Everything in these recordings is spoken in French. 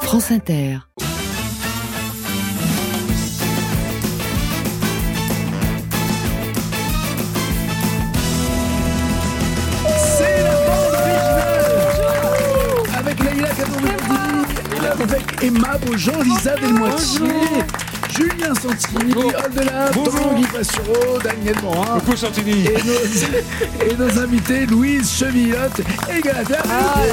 France Inter. C'est la bande originale avec Leïla Kaddour, avec Emma Beaujean, Lisa Delmoitier, Julien Santini, Oldelaf, Tanguy Passureau, Daniel Morin. Coucou Santini. Et nos invités, Louise Chevillotte et Galatea.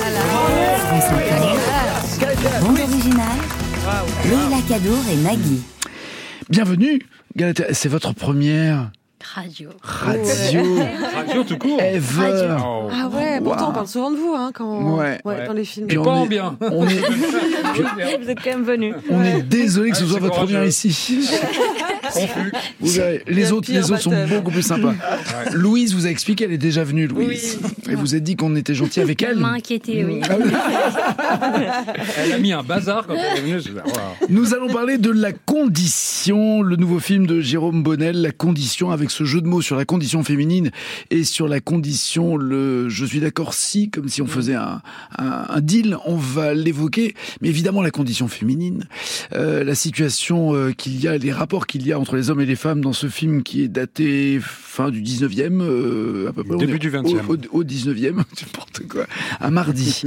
Bande originale, Leïla Kaddour et Nagui. Bienvenue, Galatea. C'est votre première radio tout court. ever. Oh. Ah ouais, pourtant on parle souvent de vous quand Ouais. dans les films. Et pas en bien. On est, Vous êtes quand même venus. on est désolé que ce Ouais, soit c'est votre courageux. première ici. Confus. Vous verrez, les autres sont beaucoup plus sympas. Ouais. Louise vous a expliqué, elle est déjà venue, Louise. Et vous a dit qu'on était gentil avec elle. m'a inquiété, oui. Ah oui. Elle a mis un bazar quand elle est venue. Je dis, wow. Nous allons parler de La Condition, le nouveau film de Jérôme Bonnel, La Condition, avec ce jeu de mots sur la condition féminine et sur la condition, je suis d'accord si, comme si on faisait un deal, on va l'évoquer. Mais évidemment, la condition féminine, la situation qu'il y a, les rapports qu'il y a entre les hommes et les femmes dans ce film qui est daté fin du 19e, à peu près. Début du 20e. Au 19e, n'importe quoi. Un mardi.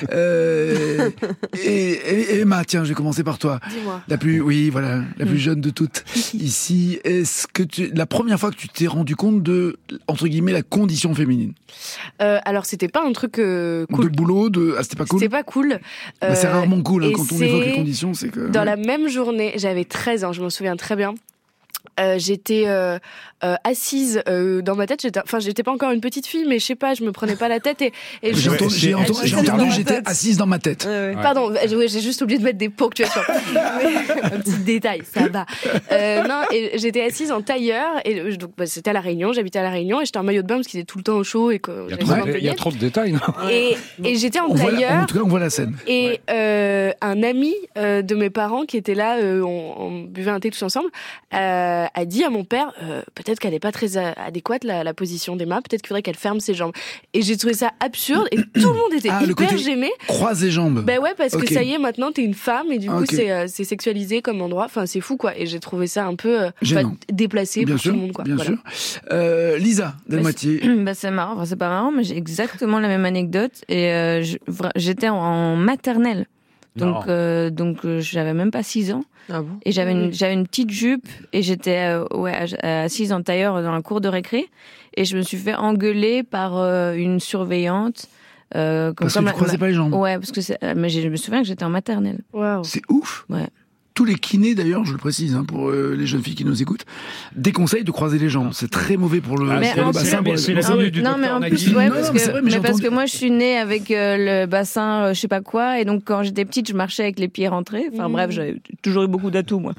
Et Emma, tiens, je vais commencer par toi. Dis-moi. La plus jeune de toutes ici. Est-ce que la première fois que tu t'es rendu compte de, entre guillemets, la condition féminine? Alors c'était pas un truc cool. De boulot, c'était pas cool? C'était pas cool. C'est rarement cool, hein, et quand on évoque les conditions, c'est que... Dans la même journée, j'avais 13 ans, je m'en souviens très bien. J'étais assise dans ma tête, j'étais pas encore une petite fille, mais je sais pas, je me prenais pas la tête et J'ai entendu, j'étais assise dans ma tête. Pardon, j'ai juste oublié de mettre des ponctuations. Un petit détail, ça va. Non, et j'étais assise en tailleur et donc c'était à La Réunion, j'habitais à La Réunion et j'étais en maillot de bain parce qu'il était tout le temps au chaud et que Il y a trop de détails, non? et j'étais en En tailleur. tout cas, on voit la scène. Et un ami de mes parents qui était là, on buvait un thé tous ensemble, a dit à mon père, peut-être qu'elle est pas très adéquate la position d'Emma, peut-être qu'il faudrait qu'elle ferme ses jambes. Et j'ai trouvé ça absurde et tout le monde était le hyper côté gêné. Croise les jambes. Ben ouais, parce Ok. que ça y est, maintenant t'es une femme et du coup Ok. c'est sexualisé comme endroit. Enfin c'est fou quoi. Et j'ai trouvé ça un peu Gênant. déplacé Bien pour sûr, tout le monde quoi. bien Voilà. sûr. Lisa Delmoitier. C'est marrant, enfin, c'est pas marrant, mais j'ai exactement la même anecdote et j'étais en maternelle. Donc j'avais même pas 6 ans. Ah bon? Et j'avais une petite jupe et j'étais assise en tailleur dans la cour de récré et je me suis fait engueuler par une surveillante. Parce que tu croisais pas les jambes. Ouais, parce que mais je me souviens que j'étais en maternelle. Waouh. C'est ouf. Ouais. Tous les kinés, d'ailleurs, je le précise, hein, pour les jeunes filles qui nous écoutent, déconseillent de croiser les jambes. C'est très mauvais pour le, Mais pour le bassin. c'est la venue du Non, mais en docteur plus, Nagui. ouais, Non, parce non, mais c'est vrai, mais j'ai parce entendu- que moi, je suis née avec le bassin, je sais pas quoi, et donc quand j'étais petite, je marchais avec les pieds rentrés. Enfin bref, j'avais toujours eu beaucoup d'atouts, moi.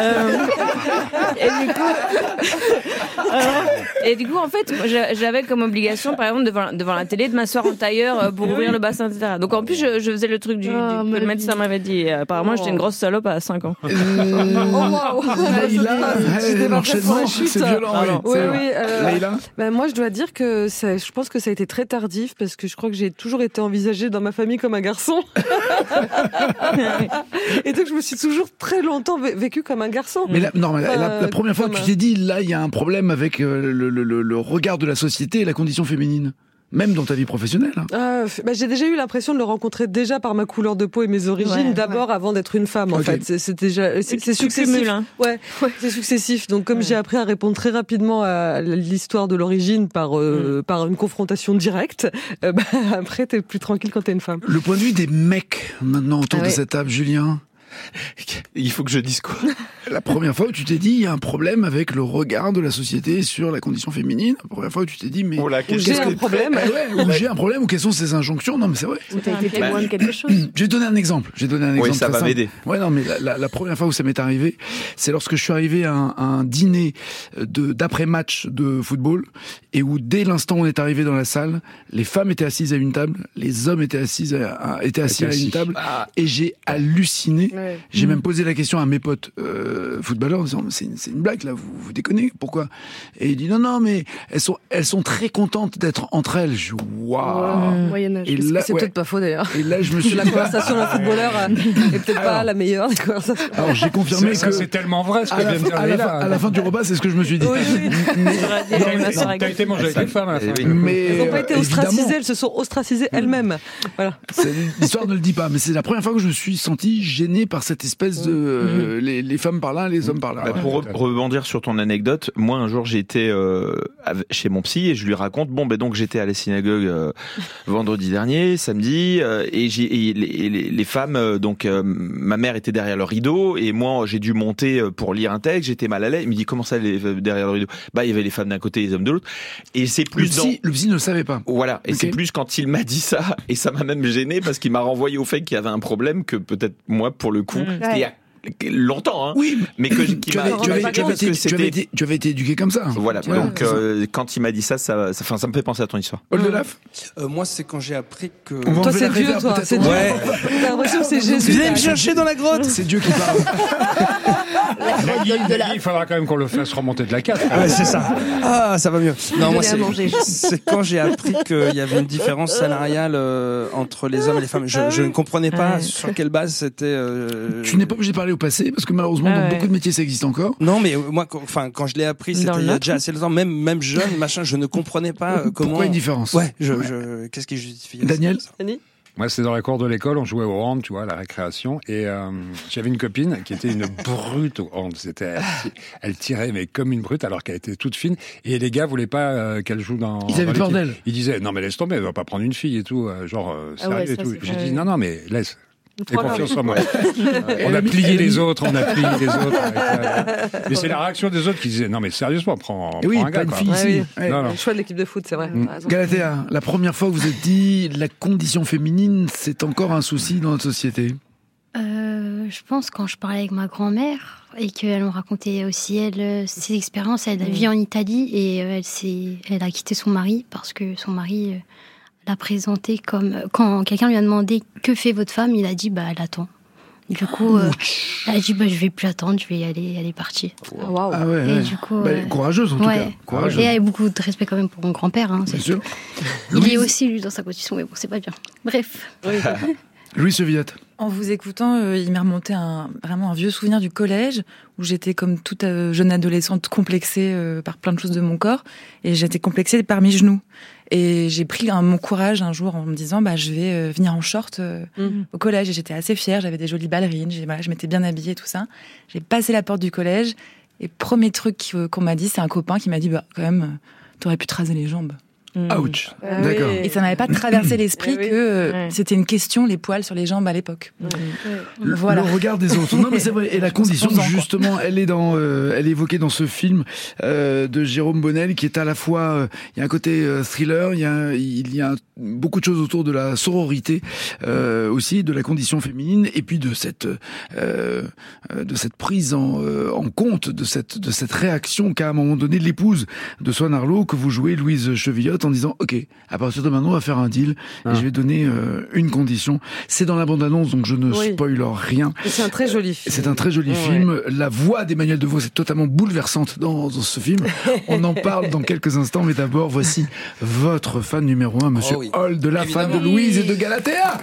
Et du coup, en fait, moi, j'avais comme obligation, par exemple, devant la télé, de m'asseoir en tailleur pour ouvrir le bassin, etc. Donc en plus, je faisais le truc que le médecin m'avait dit. Et, apparemment, j'étais une grosse salope à 5 ans. Leïla, l'enchaînement, c'est violent. Oui, Leïla. moi je dois dire que je pense que ça a été très tardif parce que je crois que j'ai toujours été envisagée dans ma famille comme un garçon. Et donc je me suis toujours très longtemps vécue comme un garçon. Mais la première fois que tu t'es dit, là, il y a un problème avec le regard de la société et la condition féminine. Même dans ta vie professionnelle. J'ai déjà eu l'impression de le rencontrer déjà par ma couleur de peau et mes origines, d'abord avant d'être une femme. En Ok. fait, c'est successif. cumules, hein. Ouais, c'est successif. Donc comme j'ai appris à répondre très rapidement à l'histoire de l'origine par une confrontation directe, après t'es plus tranquille quand t'es une femme. Le point de vue des mecs maintenant autour de cette table, Julien. Il faut que je dise quoi? La première fois où tu t'es dit, il y a un problème avec le regard de la société sur la condition féminine. La première fois où tu t'es dit, mais J'ai un problème. ou j'ai un problème, ou quelles sont ces injonctions? Non, mais c'est vrai. Ou t'as été témoin de quelque chose. Je vais te donner un exemple. Oui, ça très va simple. m'aider. Ouais, non, mais la première fois où ça m'est arrivé, c'est lorsque je suis arrivé à un dîner d'après-match de football, et où dès l'instant où on est arrivé dans la salle, les femmes étaient assises à une table, les hommes étaient assis à une table, et j'ai halluciné J'ai même posé la question à mes potes footballeurs en disant c'est une blague là, vous déconnez, pourquoi? Et il dit non mais elles sont très contentes d'être entre elles. Je waouh. Moyen-Âge. Et là, c'est peut-être pas faux d'ailleurs. Et là je me suis La conversation d'un footballeur est peut-être pas la meilleure des conversations. Alors j'ai confirmé que c'est tellement vrai ce que vient de dire Leïla. à la fin du repas, c'est ce que je me suis dit. T'as été mangé avec les femmes à la fin. Mais Elles n'ont pas été évidemment, ostracisées, elles se sont ostracisées elles-mêmes. Voilà. l'histoire ne le dit pas, mais c'est la première fois que je me suis senti gêné par cette espèce de les femmes par là, les hommes par là. Bah, pour rebondir sur ton anecdote, moi un jour j'ai été chez mon psy et je lui raconte donc j'étais à la synagogue vendredi dernier, samedi, et les femmes ma mère était derrière le rideau et moi j'ai dû monter pour lire un texte, j'étais mal à l'aise. Il me dit comment ça derrière le rideau? Bah il y avait les femmes d'un côté et les hommes de l'autre. Et c'est plus le psy ne le savait pas. Voilà, et c'est plus quand il m'a dit ça, et ça m'a même gêné parce qu'il m'a renvoyé au fait qu'il y avait un problème que peut-être moi pour le coup, c'était il y a longtemps, hein. Oui, mais tu avais été éduqué comme ça. Voilà, donc quand il m'a dit ça me fait penser à ton histoire. Oldelaf. Moi, c'est quand j'ai appris que. Toi, c'est Dieu, toi. C'est Dieu. Ouais. T'as l'impression que c'est Jésus. Venez me chercher dans la grotte. C'est Dieu qui parle. Il faudra quand même qu'on le fasse remonter de la carte. Ouais, c'est ça. Ah, ça va mieux. Non, moi, c'est quand j'ai appris qu'il y avait une différence salariale entre les hommes et les femmes. Je ne comprenais pas sur quelle base c'était. Tu n'es pas obligé de parler au passé, parce que malheureusement, dans beaucoup de métiers, ça existe encore. Non, mais moi, quand je l'ai appris, c'était il y a déjà assez longtemps, même jeune, je ne comprenais pas comment. Pourquoi une différence? Ouais, qu'est-ce qui justifie? Daniel? Moi, c'était dans la cour de l'école, on jouait au hand, tu vois, à la récréation, et j'avais une copine qui était une brute au hand. Elle tirait, mais comme une brute, alors qu'elle était toute fine, et les gars voulaient pas qu'elle joue dans. Ils avaient peur d'elle. Ils disaient non mais laisse tomber, elle va pas prendre une fille et tout, sérieux et tout. J'ai dit non mais laisse. Fais confiance en moi. On a plié les autres. Mais c'est la réaction des autres qui disaient non mais sérieusement, prends un gars. Pas une fille ici. Le choix de l'équipe de foot, c'est vrai. Galatea, la première fois que vous êtes dit la condition féminine, c'est encore un souci dans notre société. Je pense quand je parlais avec ma grand-mère et qu'elle me racontait aussi ses expériences. Elle a vécu en Italie et elle a quitté son mari parce que son mari l'a présenté comme quand quelqu'un lui a demandé que fait votre femme, il a dit elle attend. Du coup, elle a dit je vais plus attendre, je vais y aller, elle est partie. Wow. Ah ouais. Et du coup, courageuse en tout cas. Courageuse. Et elle a beaucoup de respect quand même pour mon grand-père. Bien sûr. Il est aussi lui dans sa condition, mais bon, c'est pas bien. Bref. Louise Chevillat. En vous écoutant, il m'est remonté vraiment un vieux souvenir du collège où j'étais comme toute jeune adolescente complexée par plein de choses de mon corps et j'étais complexée par mes genoux. Et j'ai pris mon courage un jour en me disant je vais venir en short au collège et j'étais assez fière, j'avais des jolies ballerines, je m'étais bien habillée tout ça. J'ai passé la porte du collège et premier truc qu'on m'a dit, c'est un copain qui m'a dit quand même t'aurais pu te raser les jambes. Ouch. D'accord. Et ça m'avait pas traversé l'esprit que c'était une question, les poils sur les jambes à l'époque. Voilà. Le regard des autres. Non, mais c'est vrai. Et la condition, justement, elle est évoquée dans ce film de Jérôme Bonnel, qui est à la fois, il y a un côté thriller, il y a beaucoup de choses autour de la sororité aussi, de la condition féminine, et puis de cette prise en compte de cette réaction qu'a à un moment donné l'épouse de Swan Arlo, que vous jouez, Louise Chevillotte, en disant ok, à partir de maintenant on va faire un deal et je vais donner une condition. C'est dans la bande-annonce, donc je ne spoil rien. Et c'est un très joli film. C'est un très joli film. La voix d'Emmanuel Devaux est totalement bouleversante dans ce film. On en parle dans quelques instants, mais d'abord voici votre fan numéro 1, Monsieur Hall, de la fan de Louise et de Galatea.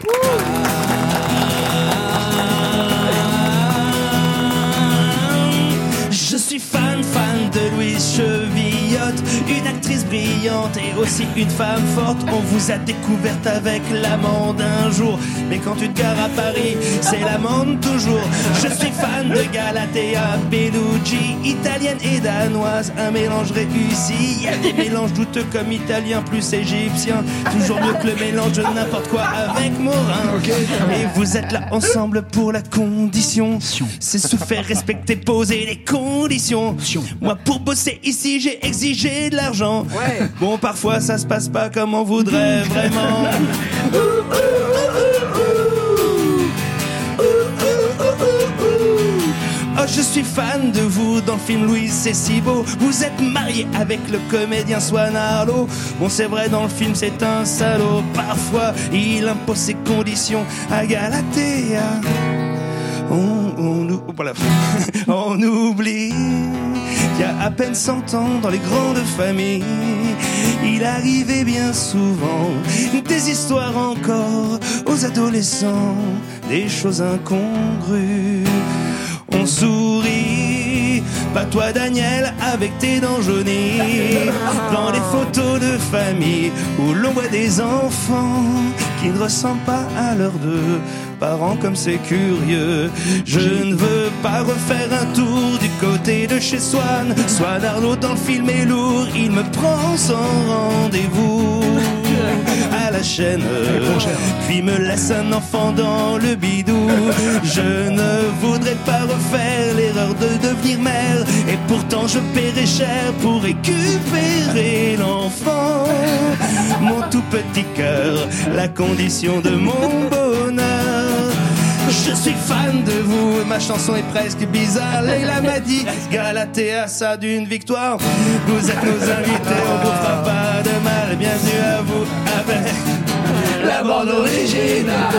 Je suis fan de Louise Chevillotte, une actrice brillante et aussi une femme forte. On vous a découverte avec l'amant d'un jour, mais quand tu te gares à Paris, c'est l'amende toujours. Je suis fan de Galatea Bellucci, italienne et danoise, un mélange réussi. Il y a des mélanges douteux comme italien plus égyptien, toujours mieux que le mélange de n'importe quoi avec Morin. Et vous êtes là ensemble pour la condition, c'est se faire respecter, poser les conditions. Moi pour bosser ici j'ai exigé de l'argent. Bon parfois ça se passe pas comme on voudrait vraiment. Oh je suis fan de vous dans le film Louise c'est si beau. Vous êtes marié avec le comédien Swan Arlo. Bon c'est vrai dans le film c'est un salaud. Parfois il impose ses conditions à Galatea. On oublie qu'il y a à peine 100 ans dans les grandes familles, il arrivait bien souvent des histoires encore aux adolescents, des choses incongrues. On sourit, pas toi Daniel avec tes dents jaunies, dans les photos de famille où l'on voit des enfants qui ne ressemblent pas à leurs deux parents, comme c'est curieux. Je ne veux pas refaire un tour du côté de chez Swan Arlo dans le film est lourd, il me prend sans rendez-vous à la chaîne, puis me laisse un enfant dans le bidou. Je ne voudrais pas refaire l'erreur de devenir mère, et pourtant je paierai cher pour récupérer l'enfant. Mon tout petit cœur, la condition de mon bonheur. Je suis fan de vous, ma chanson est presque bizarre. Leila m'a dit, Galatea, ça d'une victoire. Vous êtes nos invités, on vous fera pas de mal. Bienvenue à vous avec la bande originale.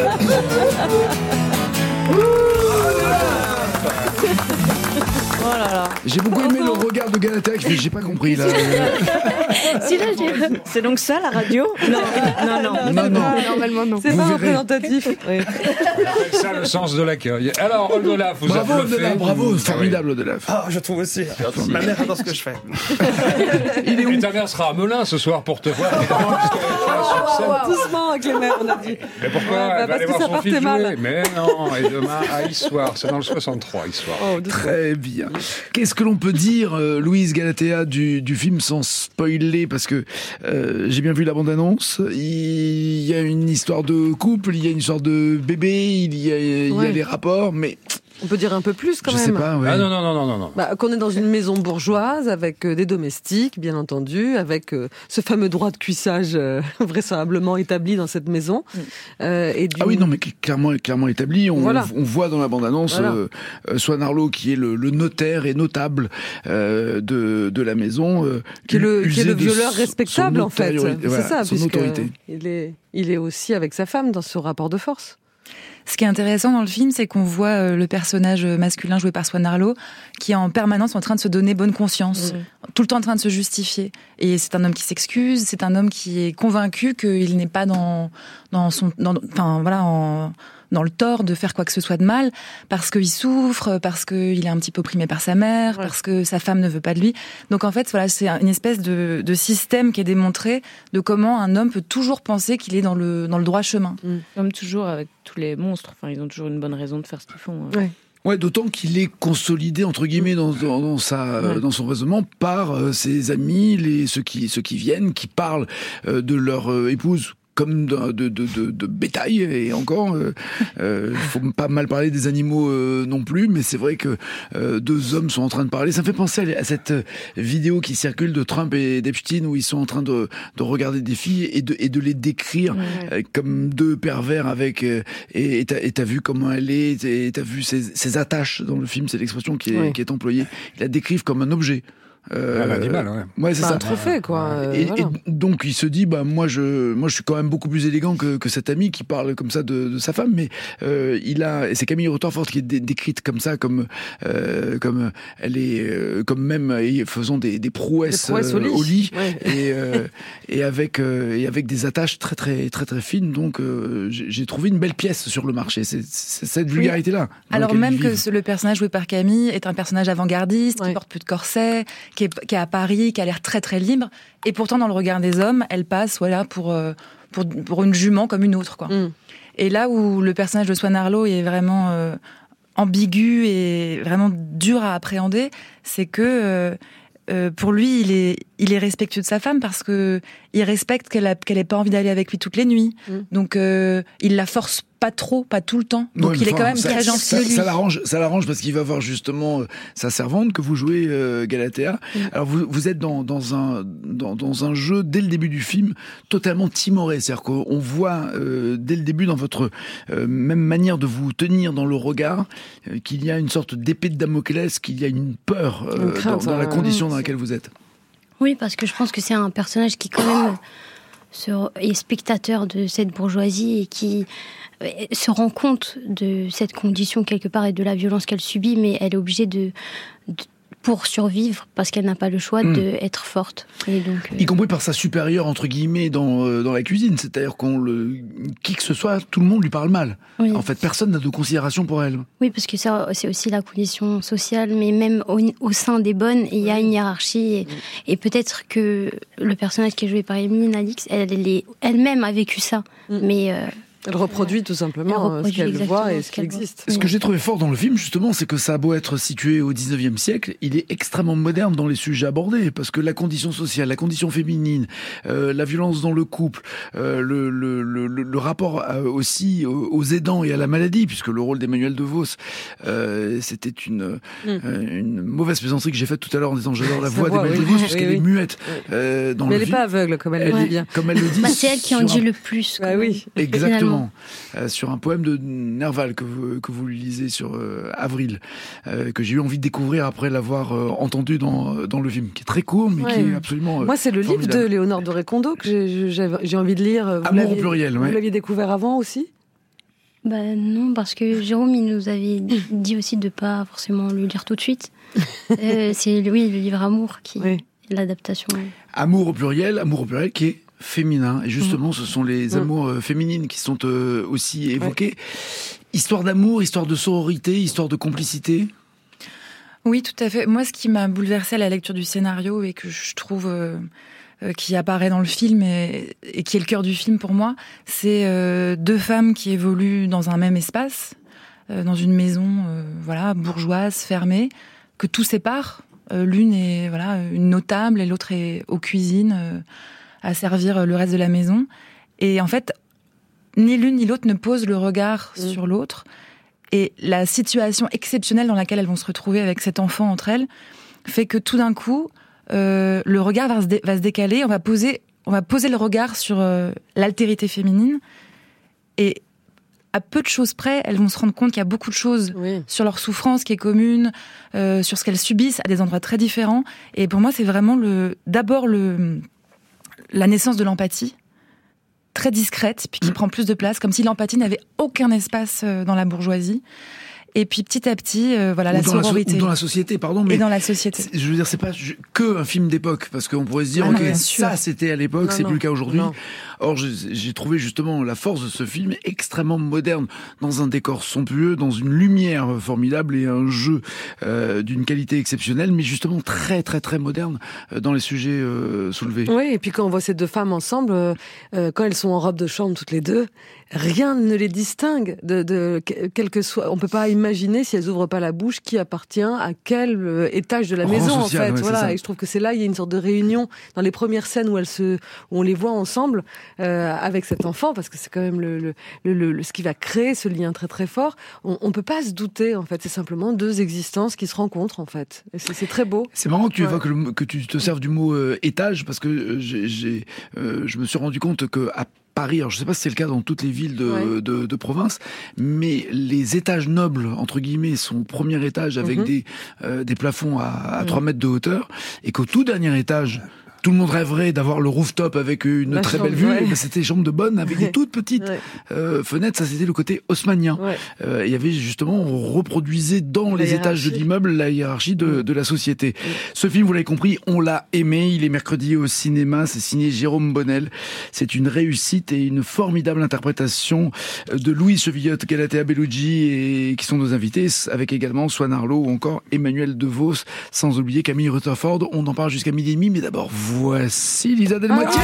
Oh là là. J'ai beaucoup aimé le regard de Galatea qui fait j'ai pas compris là. C'est donc ça la radio? Non. Normalement non. C'est pas représentatif. Oui. C'est ça le sens de l'accueil. Alors Oldelaf, vous bravo, a bluffé. Bravo, formidable Oldelaf. Ah, je trouve aussi. Ma mère adore ce que je fais. Il est où? Et ta mère sera à Melun ce soir pour te voir, évidemment, puisqu'elle est sur scène. Doucement avec les mères, on a dit. Mais pourquoi? Elle va aller voir son fils jouer. Mais non, et demain à Issoire, c'est dans le 63, Issoire. Très bien. Qu'est-ce que l'on peut dire, Louise Galatea, du film sans spoiler, parce que j'ai bien vu la bande-annonce. Il y a une histoire de couple, il y a une histoire de bébé, il y a les rapports, mais... On peut dire un peu plus quand même. Je sais pas, ouais. Ah non. Bah, qu'on est dans une maison bourgeoise avec des domestiques, bien entendu, avec ce fameux droit de cuissage vraisemblablement établi dans cette maison. Ah oui, non, mais clairement établi. On voit dans la bande-annonce Swan Arlo qui est le notaire et notable de la maison, qui est le violeur respectable en fait. C'est ça, son autorité. Il est aussi avec sa femme dans ce rapport de force. Ce qui est intéressant dans le film, c'est qu'on voit le personnage masculin joué par Swan Arlo qui est en permanence en train de se donner bonne conscience, tout le temps en train de se justifier. Et c'est un homme qui s'excuse, c'est un homme qui est convaincu qu'il n'est pas dans le tort de faire quoi que ce soit de mal, parce qu'il souffre, parce qu'il est un petit peu opprimé par sa mère, parce que sa femme ne veut pas de lui. Donc en fait, voilà, c'est une espèce de système qui est démontré de comment un homme peut toujours penser qu'il est dans le droit chemin. Comme toujours avec tous les monstres, enfin, ils ont toujours une bonne raison de faire ce qu'ils font. Ouais, d'autant qu'il est consolidé entre guillemets dans son raisonnement par ses amis, ceux qui viennent, qui parlent de leur épouse comme de bétail, et encore, faut pas mal parler des animaux non plus, mais c'est vrai que deux hommes sont en train de parler. Ça me fait penser à cette vidéo qui circule de Trump et d'Epstein où ils sont en train de regarder des filles et de les décrire comme deux pervers avec et t'as vu comment elle est, et t'as vu ses attaches dans le film, c'est l'expression qui est employée. Ils la décrivent comme un objet. Un animal, ouais, c'est ça. Un trophée, quoi. Et donc il se dit, moi je suis quand même beaucoup plus élégant que cet ami qui parle comme ça de sa femme, mais et c'est Camille Rutherford qui est décrite comme ça, comme elle est, comme même faisant des prouesses au lit, et avec des attaches très très très très fines. Donc j'ai trouvé une belle pièce sur le marché. C'est cette vulgarité là. Alors même que le personnage joué par Camille est un personnage avant-gardiste, qui porte plus de corset, qui est à Paris, qui a l'air très très libre, et pourtant dans le regard des hommes, elle passe pour une jument comme une autre, quoi. Et là où le personnage de Swan Arlo est vraiment ambigu et vraiment dur à appréhender, c'est que pour lui, il est respectueux de sa femme parce que il respecte qu'elle ait pas envie d'aller avec lui toutes les nuits. Donc il la force pas trop, pas tout le temps. Donc il est quand même très gentil. Ça l'arrange parce qu'il va voir justement sa servante que vous jouez, Galatea. Alors vous êtes dans un jeu dès le début du film totalement timoré, c'est-à-dire qu'on voit dès le début dans votre même manière de vous tenir dans le regard qu'il y a une sorte d'épée de Damoclès, qu'il y a une peur dans la condition dans laquelle vous êtes. Oui, parce que je pense que c'est un personnage qui quand même est spectateur de cette bourgeoisie et qui se rend compte de cette condition quelque part et de la violence qu'elle subit, mais elle est obligée pour survivre, parce qu'elle n'a pas le choix d'être forte. Et donc, y compris par sa supérieure, entre guillemets, dans la cuisine. C'est-à-dire qui que ce soit, tout le monde lui parle mal. Oui. En fait, personne n'a de considération pour elle. Oui, parce que ça, c'est aussi la condition sociale, mais même au sein des bonnes, il y a une hiérarchie. Et peut-être que le personnage qui est joué par Émilie Alix, elle-même a vécu ça. Mais... elle reproduit tout simplement ce qu'elle voit et ce qui existe. Ce que j'ai trouvé fort dans le film, justement, c'est que ça a beau être situé au 19e siècle, il est extrêmement moderne dans les sujets abordés, parce que la condition sociale, la condition féminine, la violence dans le couple, le rapport aussi aux aidants et à la maladie, puisque le rôle d'Emmanuelle DeVos, c'était une mauvaise plaisanterie que j'ai faite tout à l'heure en disant j'adore la voix d'Emmanuelle DeVos, puisqu'elle est muette dans le film. Mais elle n'est pas aveugle, comme elle le dit bien. Comme elle le dit. C'est elle qui en dit le plus. Oui. Exactement. Sur un poème de Nerval que vous lisez sur Avril, que j'ai eu envie de découvrir après l'avoir entendu dans le film, qui est très court mais qui est absolument moi c'est le formidable. livre de Léonore de Recondo que j'ai envie de lire. Amour au pluriel. Vous l'aviez découvert avant aussi? Non, parce que Jérôme il nous avait dit aussi de pas forcément le lire tout de suite. C'est le livre Amour qui est l'adaptation. Amour au pluriel qui est féminin, et justement ce sont les amours féminines qui sont aussi évoquées. Histoire d'amour, histoire de sororité, histoire de complicité. Oui, tout à fait. Moi, ce qui m'a bouleversée à la lecture du scénario et que je trouve qui apparaît dans le film et qui est le cœur du film pour moi, c'est deux femmes qui évoluent dans un même espace, dans une maison bourgeoise, fermée, que tout sépare. L'une est une notable et l'autre est aux cuisines à servir le reste de la maison. Et en fait, ni l'une ni l'autre ne pose le regard sur l'autre. Et la situation exceptionnelle dans laquelle elles vont se retrouver avec cet enfant entre elles fait que tout d'un coup, le regard va se décaler. On va poser le regard sur l'altérité féminine. Et à peu de choses près, elles vont se rendre compte qu'il y a beaucoup de choses sur leur souffrance qui est commune, sur ce qu'elles subissent à des endroits très différents. Et pour moi, c'est vraiment d'abord la naissance de l'empathie, très discrète, puis qui prend plus de place, comme si l'empathie n'avait aucun espace dans la bourgeoisie. Et puis petit à petit, la sororité. Ou dans la société, pardon. Mais et dans la société. Je veux dire, c'est pas que un film d'époque, parce qu'on pourrait se dire, ça c'était à l'époque, c'est plus le cas aujourd'hui. Or, j'ai trouvé justement la force de ce film extrêmement moderne, dans un décor somptueux, dans une lumière formidable et un jeu d'une qualité exceptionnelle, mais justement très très très moderne dans les sujets soulevés. Oui, et puis quand on voit ces deux femmes ensemble, quand elles sont en robe de chambre toutes les deux, rien ne les distingue de quel que soit. On peut pas imaginer, si elles ouvrent pas la bouche, qui appartient à quel étage de la maison social, en fait. Et je trouve que c'est là, il y a une sorte de réunion dans les premières scènes où on les voit ensemble avec cet enfant, parce que c'est quand même ce qui va créer ce lien très très fort. On peut pas se douter en fait. C'est simplement deux existences qui se rencontrent en fait. Et c'est très beau. C'est marrant que tu évoques que tu te serves du mot étage, parce que je me suis rendu compte que à Paris, alors je ne sais pas si c'est le cas dans toutes les villes de province, mais les étages nobles, entre guillemets, sont au premier étage avec des plafonds à 3 mètres de hauteur, et qu'au tout dernier étage, tout le monde rêverait d'avoir le rooftop avec une très belle vue. Et c'était chambre de bonne avec des toutes petites fenêtres. Ça, c'était le côté haussmannien. Il y avait justement, on reproduisait dans les étages de l'immeuble la hiérarchie de la société. Ce film, vous l'avez compris, on l'a aimé. Il est mercredi au cinéma. C'est signé Jérôme Bonnel. C'est une réussite et une formidable interprétation de Louise Chevillotte, Galatea Bellucci, et qui sont nos invités, avec également Swan Arlo ou encore Emmanuelle DeVos, sans oublier Camille Rutherford. On en parle jusqu'à 12h30, mais d'abord, voici Lisa Delmoitier.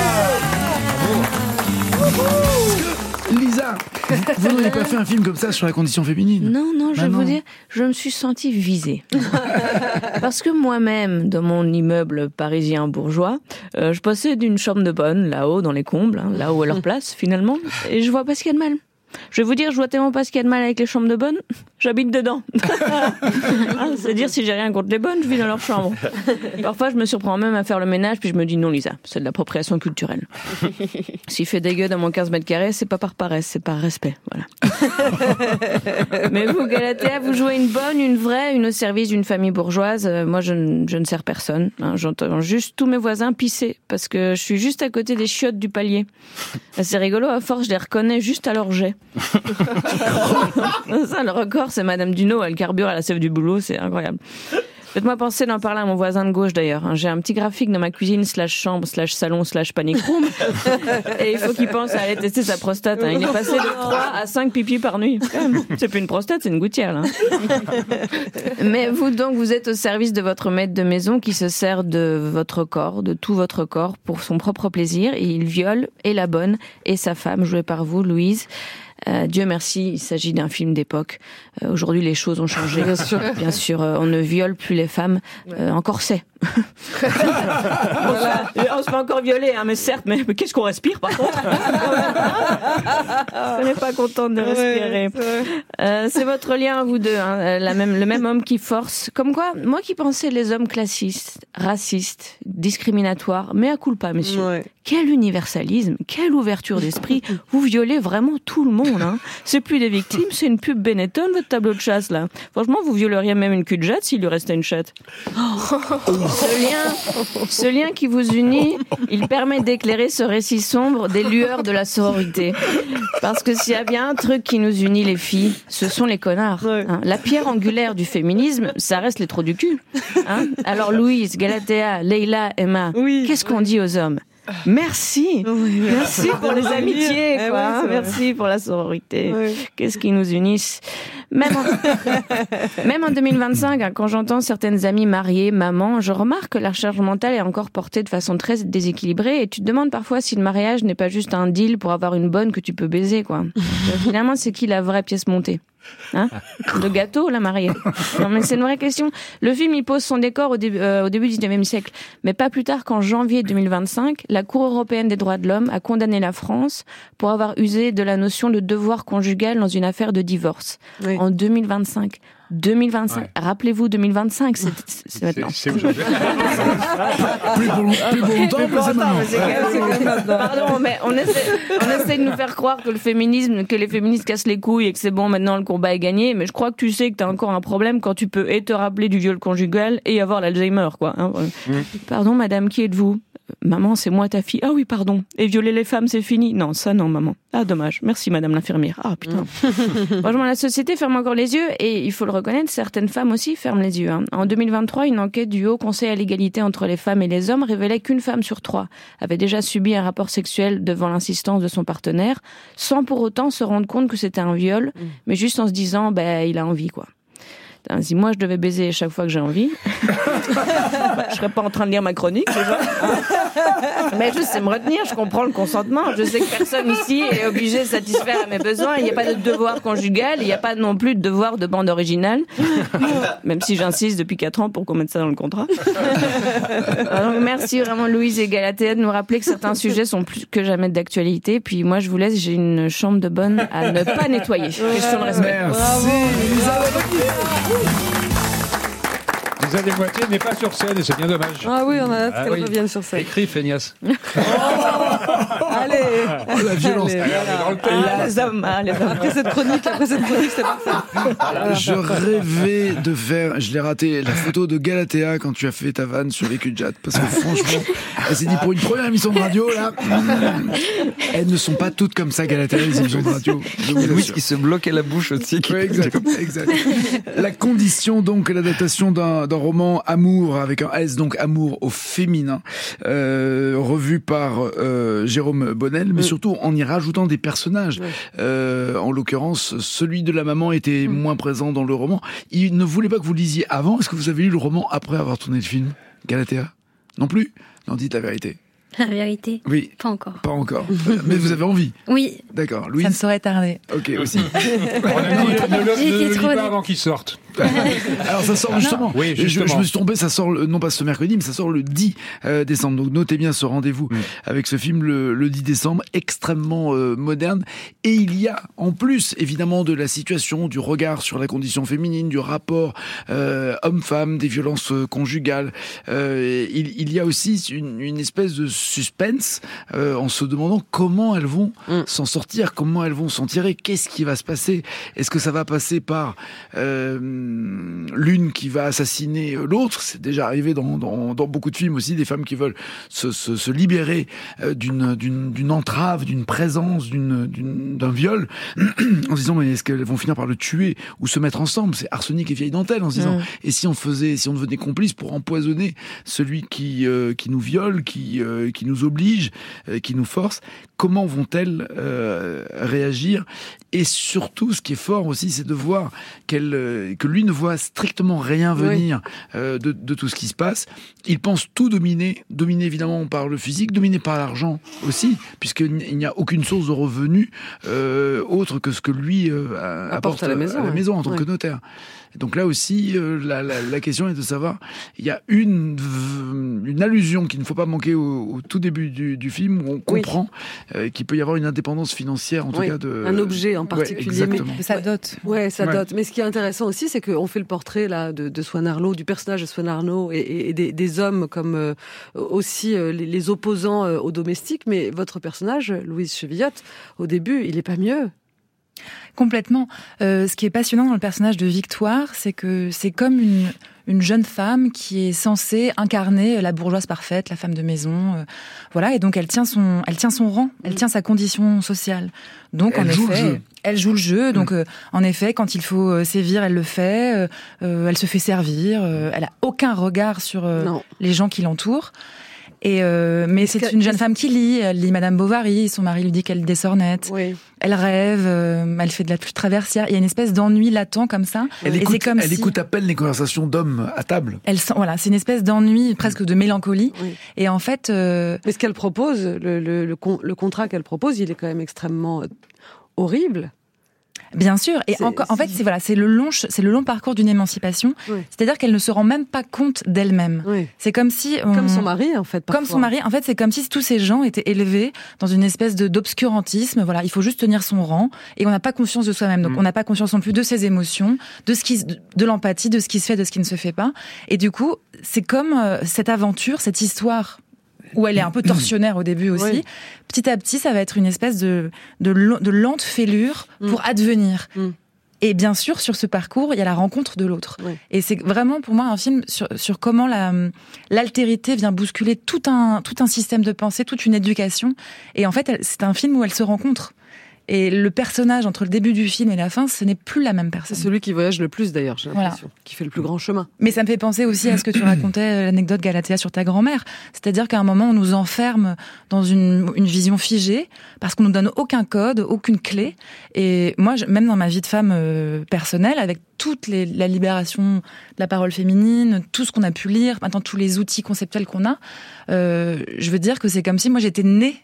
Lisa, vous n'avez pas fait un film comme ça sur la condition féminine? Non, je vais vous dire, je me suis sentie visée. Parce que moi-même, dans mon immeuble parisien bourgeois, je possède une chambre de bonne, là-haut, dans les combles, là où est leur place, finalement, et je vois pas ce qu'il y a de mal. Je vais vous dire, je vois tellement pas ce qu'il y a de mal avec les chambres de bonne. j'habite dedans. C'est dire si j'ai rien contre les bonnes, je vis dans leur chambre. Parfois, je me surprends même à faire le ménage, puis je me dis non, Lisa, c'est de l'appropriation culturelle. S'il fait des gueux dans mon 15 mètres carrés, c'est pas par paresse, c'est par respect. Voilà. Mais vous, Galatea, vous jouez une bonne, une vraie, une au service d'une famille bourgeoise. Moi, je ne sers personne. J'entends juste tous mes voisins pisser parce que je suis juste à côté des chiottes du palier. C'est rigolo, à force, je les reconnais juste à leur jet. Ça, le record, c'est Madame Dunod, elle carbure à la sève du boulot, c'est incroyable. Faites-moi penser d'en parler à mon voisin de gauche d'ailleurs. J'ai un petit graphique dans ma cuisine /chambre/salon/panic room et il faut qu'il pense à aller tester sa prostate. Il est passé de 3 à 5 pipis par nuit. C'est plus une prostate, c'est une gouttière là. Mais vous donc, vous êtes au service de votre maître de maison qui se sert de votre corps, de tout votre corps pour son propre plaisir et il viole et la bonne et sa femme jouée par vous, Louise. Dieu merci, il s'agit d'un film d'époque. Aujourd'hui, les choses ont changé. Bien sûr, on ne viole plus les femmes en corset. On se fait encore violer, mais certes, mais qu'est-ce qu'on respire par contre? On n'est pas contente de respirer. C'est votre lien, vous deux, le même homme qui force. Comme quoi, moi qui pensais les hommes classistes, racistes, discriminatoires, mais à culpa, messieurs. Ouais. Quel universalisme, quelle ouverture d'esprit. Vous violez vraiment tout le monde. C'est plus des victimes, c'est une pub Benetton, votre tableau de chasse là. Franchement, vous violeriez même une cul de jatte s'il lui restait une chatte. Ce lien qui vous unit, il permet d'éclairer ce récit sombre des lueurs de la sororité. Parce que s'il y a bien un truc qui nous unit les filles, ce sont les connards. La pierre angulaire du féminisme, ça reste les trous du cul. Alors Louise, Galatea, Leila, Emma, qu'est-ce qu'on dit aux hommes? Merci, merci pour les amitiés, quoi. Merci pour la sororité. Qu'est-ce qui nous unisse? Même en 2025, quand j'entends certaines amies mariées, mamans, je remarque que la charge mentale est encore portée de façon très déséquilibrée et tu te demandes parfois si le mariage n'est pas juste un deal pour avoir une bonne que tu peux baiser, quoi. Finalement, c'est qui la vraie pièce montée? Le gâteau, la mariée. Non, mais c'est une vraie question. Le film, il pose son décor au début du 19e siècle. Mais pas plus tard qu'en janvier 2025, la Cour européenne des droits de l'homme a condamné la France pour avoir usé de la notion de devoir conjugal dans une affaire de divorce. En 2025. 2025. Ouais. Rappelez-vous, 2025, c'est maintenant. C'est aujourd'hui. Plus pour longtemps, mais c'est maintenant. Pardon, mais on essaie de nous faire croire que les féministes cassent les couilles et que c'est bon, maintenant le combat est gagné. Mais je crois que tu sais que t'as encore un problème quand tu peux et te rappeler du viol conjugal et avoir l'Alzheimer, quoi. Pardon, madame, qui êtes-vous? Maman, c'est moi ta fille. Ah oui, pardon. Et violer les femmes, c'est fini? Non, ça non, maman. Ah, dommage. Merci, madame l'infirmière. Ah, putain. Franchement, la société ferme encore les yeux et il faut le reconnaître, certaines femmes aussi ferment les yeux. En 2023, une enquête du Haut Conseil à l'égalité entre les femmes et les hommes révélait qu'une femme sur 3 avait déjà subi un rapport sexuel devant l'insistance de son partenaire, sans pour autant se rendre compte que c'était un viol, mais juste en se disant, il a envie, quoi. Si moi je devais baiser chaque fois que j'ai envie, je serais pas en train de lire ma chronique déjà. Mais je sais me retenir, je comprends le consentement. Je sais que personne ici est obligé de satisfaire à mes besoins. Il n'y a pas de devoir conjugal, il n'y a pas non plus de devoir de bande originale. Même si j'insiste depuis 4 ans pour qu'on mette ça dans le contrat. Donc merci vraiment Louise et Galatea de nous rappeler que certains sujets sont plus que jamais d'actualité. Puis moi je vous laisse, j'ai une chambre de bonne à ne pas nettoyer. Question de respect. Merci. Vous avez des moitiés, mais pas sur scène, et c'est bien dommage. Ah oui, on a hâte qu'elle revienne sur scène. Écrit, feignasse. Allez, la violence. Après cette chronique, c'est parfait. Je rêvais de faire, je l'ai raté, la photo de Galatea quand tu as fait ta vanne sur les cul de jatte. Parce que franchement, elle s'est dit pour une première émission de radio, là, elles ne sont pas toutes comme ça, Galatea, les émissions de radio. Il y a Louis qui se bloque à la bouche aussi. Oui, exact. La condition, donc, l'adaptation d'un roman Amour avec un S, donc Amour au féminin, revu par Jérôme Bonnel, mais surtout en y rajoutant des personnages. En l'occurrence, celui de la maman était moins présent dans le roman. Il ne voulait pas que vous lisiez avant. Est-ce que vous avez lu le roman après avoir tourné le film, Galatea? Non plus? Non, dites la vérité. La vérité? Oui. Pas encore. Pas encore. Mais vous avez envie? Oui. D'accord. Louise? Ça ne saurait tarder. Ok, aussi. Ne le lis pas avant qu'il sorte. Alors ça sort justement. Oui, je me suis trompé, ça sort non pas ce mercredi, mais ça sort le 10 décembre. Donc notez bien ce rendez-vous avec ce film le 10 décembre, extrêmement moderne. Et il y a en plus évidemment de la situation, du regard sur la condition féminine, du rapport homme-femme, des violences conjugales. Il y a aussi une espèce de suspense en se demandant comment elles vont s'en sortir, comment elles vont s'en tirer, qu'est-ce qui va se passer. Est-ce que ça va passer par l'une qui va assassiner l'autre? C'est déjà arrivé dans beaucoup de films aussi, des femmes qui veulent se libérer d'une entrave, d'une présence, d'un viol, en se disant mais est-ce qu'elles vont finir par le tuer ou se mettre ensemble? C'est arsenic et vieille dentelle, en se disant et si on devenait complice pour empoisonner celui qui nous viole, qui nous oblige, qui nous force? Comment vont-elles réagir? Et surtout, ce qui est fort aussi, c'est de voir que lui ne voit strictement rien venir de tout ce qui se passe. Il pense tout dominer évidemment par le physique, dominer par l'argent aussi, puisqu'il n'y a aucune source de revenus autre que ce que lui apporte à la maison en tant que notaire. Donc là aussi, la question est de savoir, il y a une allusion qu'il ne faut pas manquer au tout début du film, où on comprend qu'il peut y avoir une indépendance financière, en tout cas un objet en particulier. Mais sa dot. Ouais, sa dot. Mais ce qui est intéressant aussi, c'est qu'on fait le portrait là de Swan Arlo, du personnage de Swan Arlo et des hommes comme aussi les opposants aux domestiques. Mais votre personnage, Louise Chevillotte, au début, il est pas mieux. Complètement. Ce qui est passionnant dans le personnage de Victoire, c'est que c'est comme une jeune femme qui est censée incarner la bourgeoise parfaite, la femme de maison, voilà. Et donc elle tient son rang, elle tient sa condition sociale. Donc en effet, elle joue le jeu. Donc en effet, quand il faut sévir, elle le fait. Elle se fait servir. Elle a aucun regard sur les gens qui l'entourent. Mais c'est une jeune femme qui lit. Elle lit Madame Bovary. Son mari lui dit qu'elle lit des sornettes. Oui. Elle rêve. Elle fait de la traversière. Il y a une espèce d'ennui latent comme ça. Elle écoute à peine les conversations d'hommes à table. C'est une espèce d'ennui, presque de mélancolie. Oui. Et en fait, mais ce qu'elle propose, le contrat qu'elle propose, il est quand même extrêmement horrible. Bien sûr, et en fait, c'est le long parcours d'une émancipation. Oui. C'est-à-dire qu'elle ne se rend même pas compte d'elle-même. Oui. C'est comme si comme son mari en fait. Comme son mari, en fait, c'est comme si tous ces gens étaient élevés dans une espèce d'obscurantisme. Voilà, il faut juste tenir son rang, et on n'a pas conscience de soi-même. Donc, on n'a pas conscience non plus de ses émotions, de l'empathie, de ce qui se fait, de ce qui ne se fait pas. Et du coup, c'est comme cette aventure, cette histoire, où elle est un peu tortionnaire au début aussi. Oui. Petit à petit, ça va être une espèce de lente fêlure pour advenir. Et bien sûr, sur ce parcours, il y a la rencontre de l'autre. Oui. Et c'est vraiment pour moi un film sur comment l'altérité vient bousculer tout un système de pensée, toute une éducation. Et en fait, c'est un film où elles se rencontrent. Et le personnage, entre le début du film et la fin, ce n'est plus la même personne. C'est celui qui voyage le plus, d'ailleurs, j'ai l'impression, qui fait le plus grand chemin. Mais ça me fait penser aussi à ce que tu racontais, l'anecdote Galatea sur ta grand-mère. C'est-à-dire qu'à un moment, on nous enferme dans une vision figée, parce qu'on nous donne aucun code, aucune clé. Et moi, même dans ma vie de femme personnelle, avec toute la libération de la parole féminine, tout ce qu'on a pu lire, maintenant tous les outils conceptuels qu'on a, je veux dire que c'est comme si moi j'étais née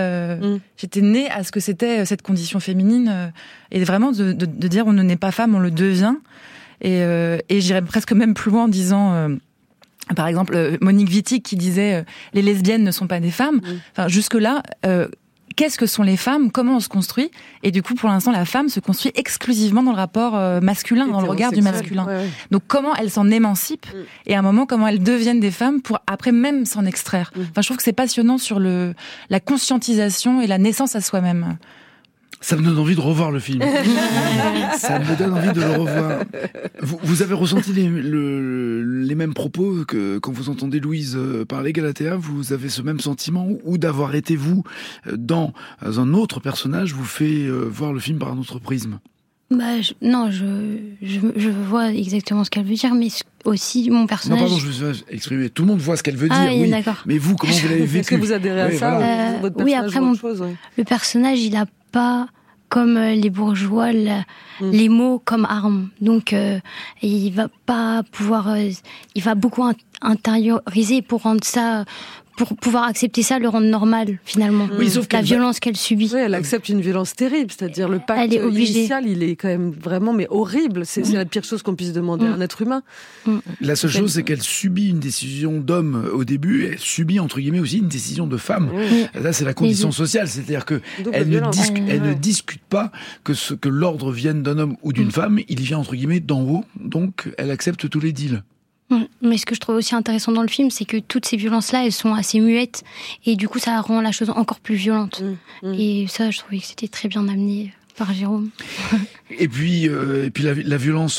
à ce que c'était cette condition féminine, et vraiment de dire on ne naît pas femme, on le devient. Et j'irais presque même plus loin en disant par exemple Monique Wittig qui disait les lesbiennes ne sont pas des femmes. Enfin, jusque là, qu'est-ce que sont les femmes, comment on se construit? Et du coup, pour l'instant, la femme se construit exclusivement dans le rapport masculin, dans le regard du masculin. Ouais. Donc, comment elles s'en émancipent, et à un moment, comment elles deviennent des femmes pour après même s'en extraire. Enfin, je trouve que c'est passionnant sur la conscientisation et la naissance à soi-même. Ça me donne envie de revoir le film. Ça me donne envie de le revoir. Vous avez ressenti les mêmes propos que quand vous entendez Louise parler, Galatea? Vous avez ce même sentiment, ou d'avoir été vous dans un autre personnage vous fait voir le film par un autre prisme? Non, je vois exactement ce qu'elle veut dire, mais aussi mon personnage... Non, pardon, je me suis exprimé. Tout le monde voit ce qu'elle veut dire, oui. D'accord. Mais vous, comment vous l'avez vécu? Est-ce que vous adhérez à ça? Voilà. Votre personnage après, le personnage, il a pas, comme les bourgeois, les mots comme armes. Donc, il va pas pouvoir... il va beaucoup intérioriser pour rendre ça pour pouvoir accepter ça, le rendre normal, finalement. Oui, sauf la violence qu'elle subit. Oui, elle accepte une violence terrible, c'est-à-dire le pacte initial, il est quand même vraiment horrible. C'est la pire chose qu'on puisse demander à un être humain. La seule chose, c'est qu'elle subit une décision d'homme au début, et elle subit, entre guillemets, aussi une décision de femme. Là, c'est la condition sociale, c'est-à-dire que elle ne discute pas que l'ordre vienne d'un homme ou d'une femme, il vient, entre guillemets, d'en haut, donc elle accepte tous les deals. Mais ce que je trouve aussi intéressant dans le film, c'est que toutes ces violences-là, elles sont assez muettes. Et du coup, ça rend la chose encore plus violente. Et ça, je trouvais que c'était très bien amené par Jérôme. Et puis la violence,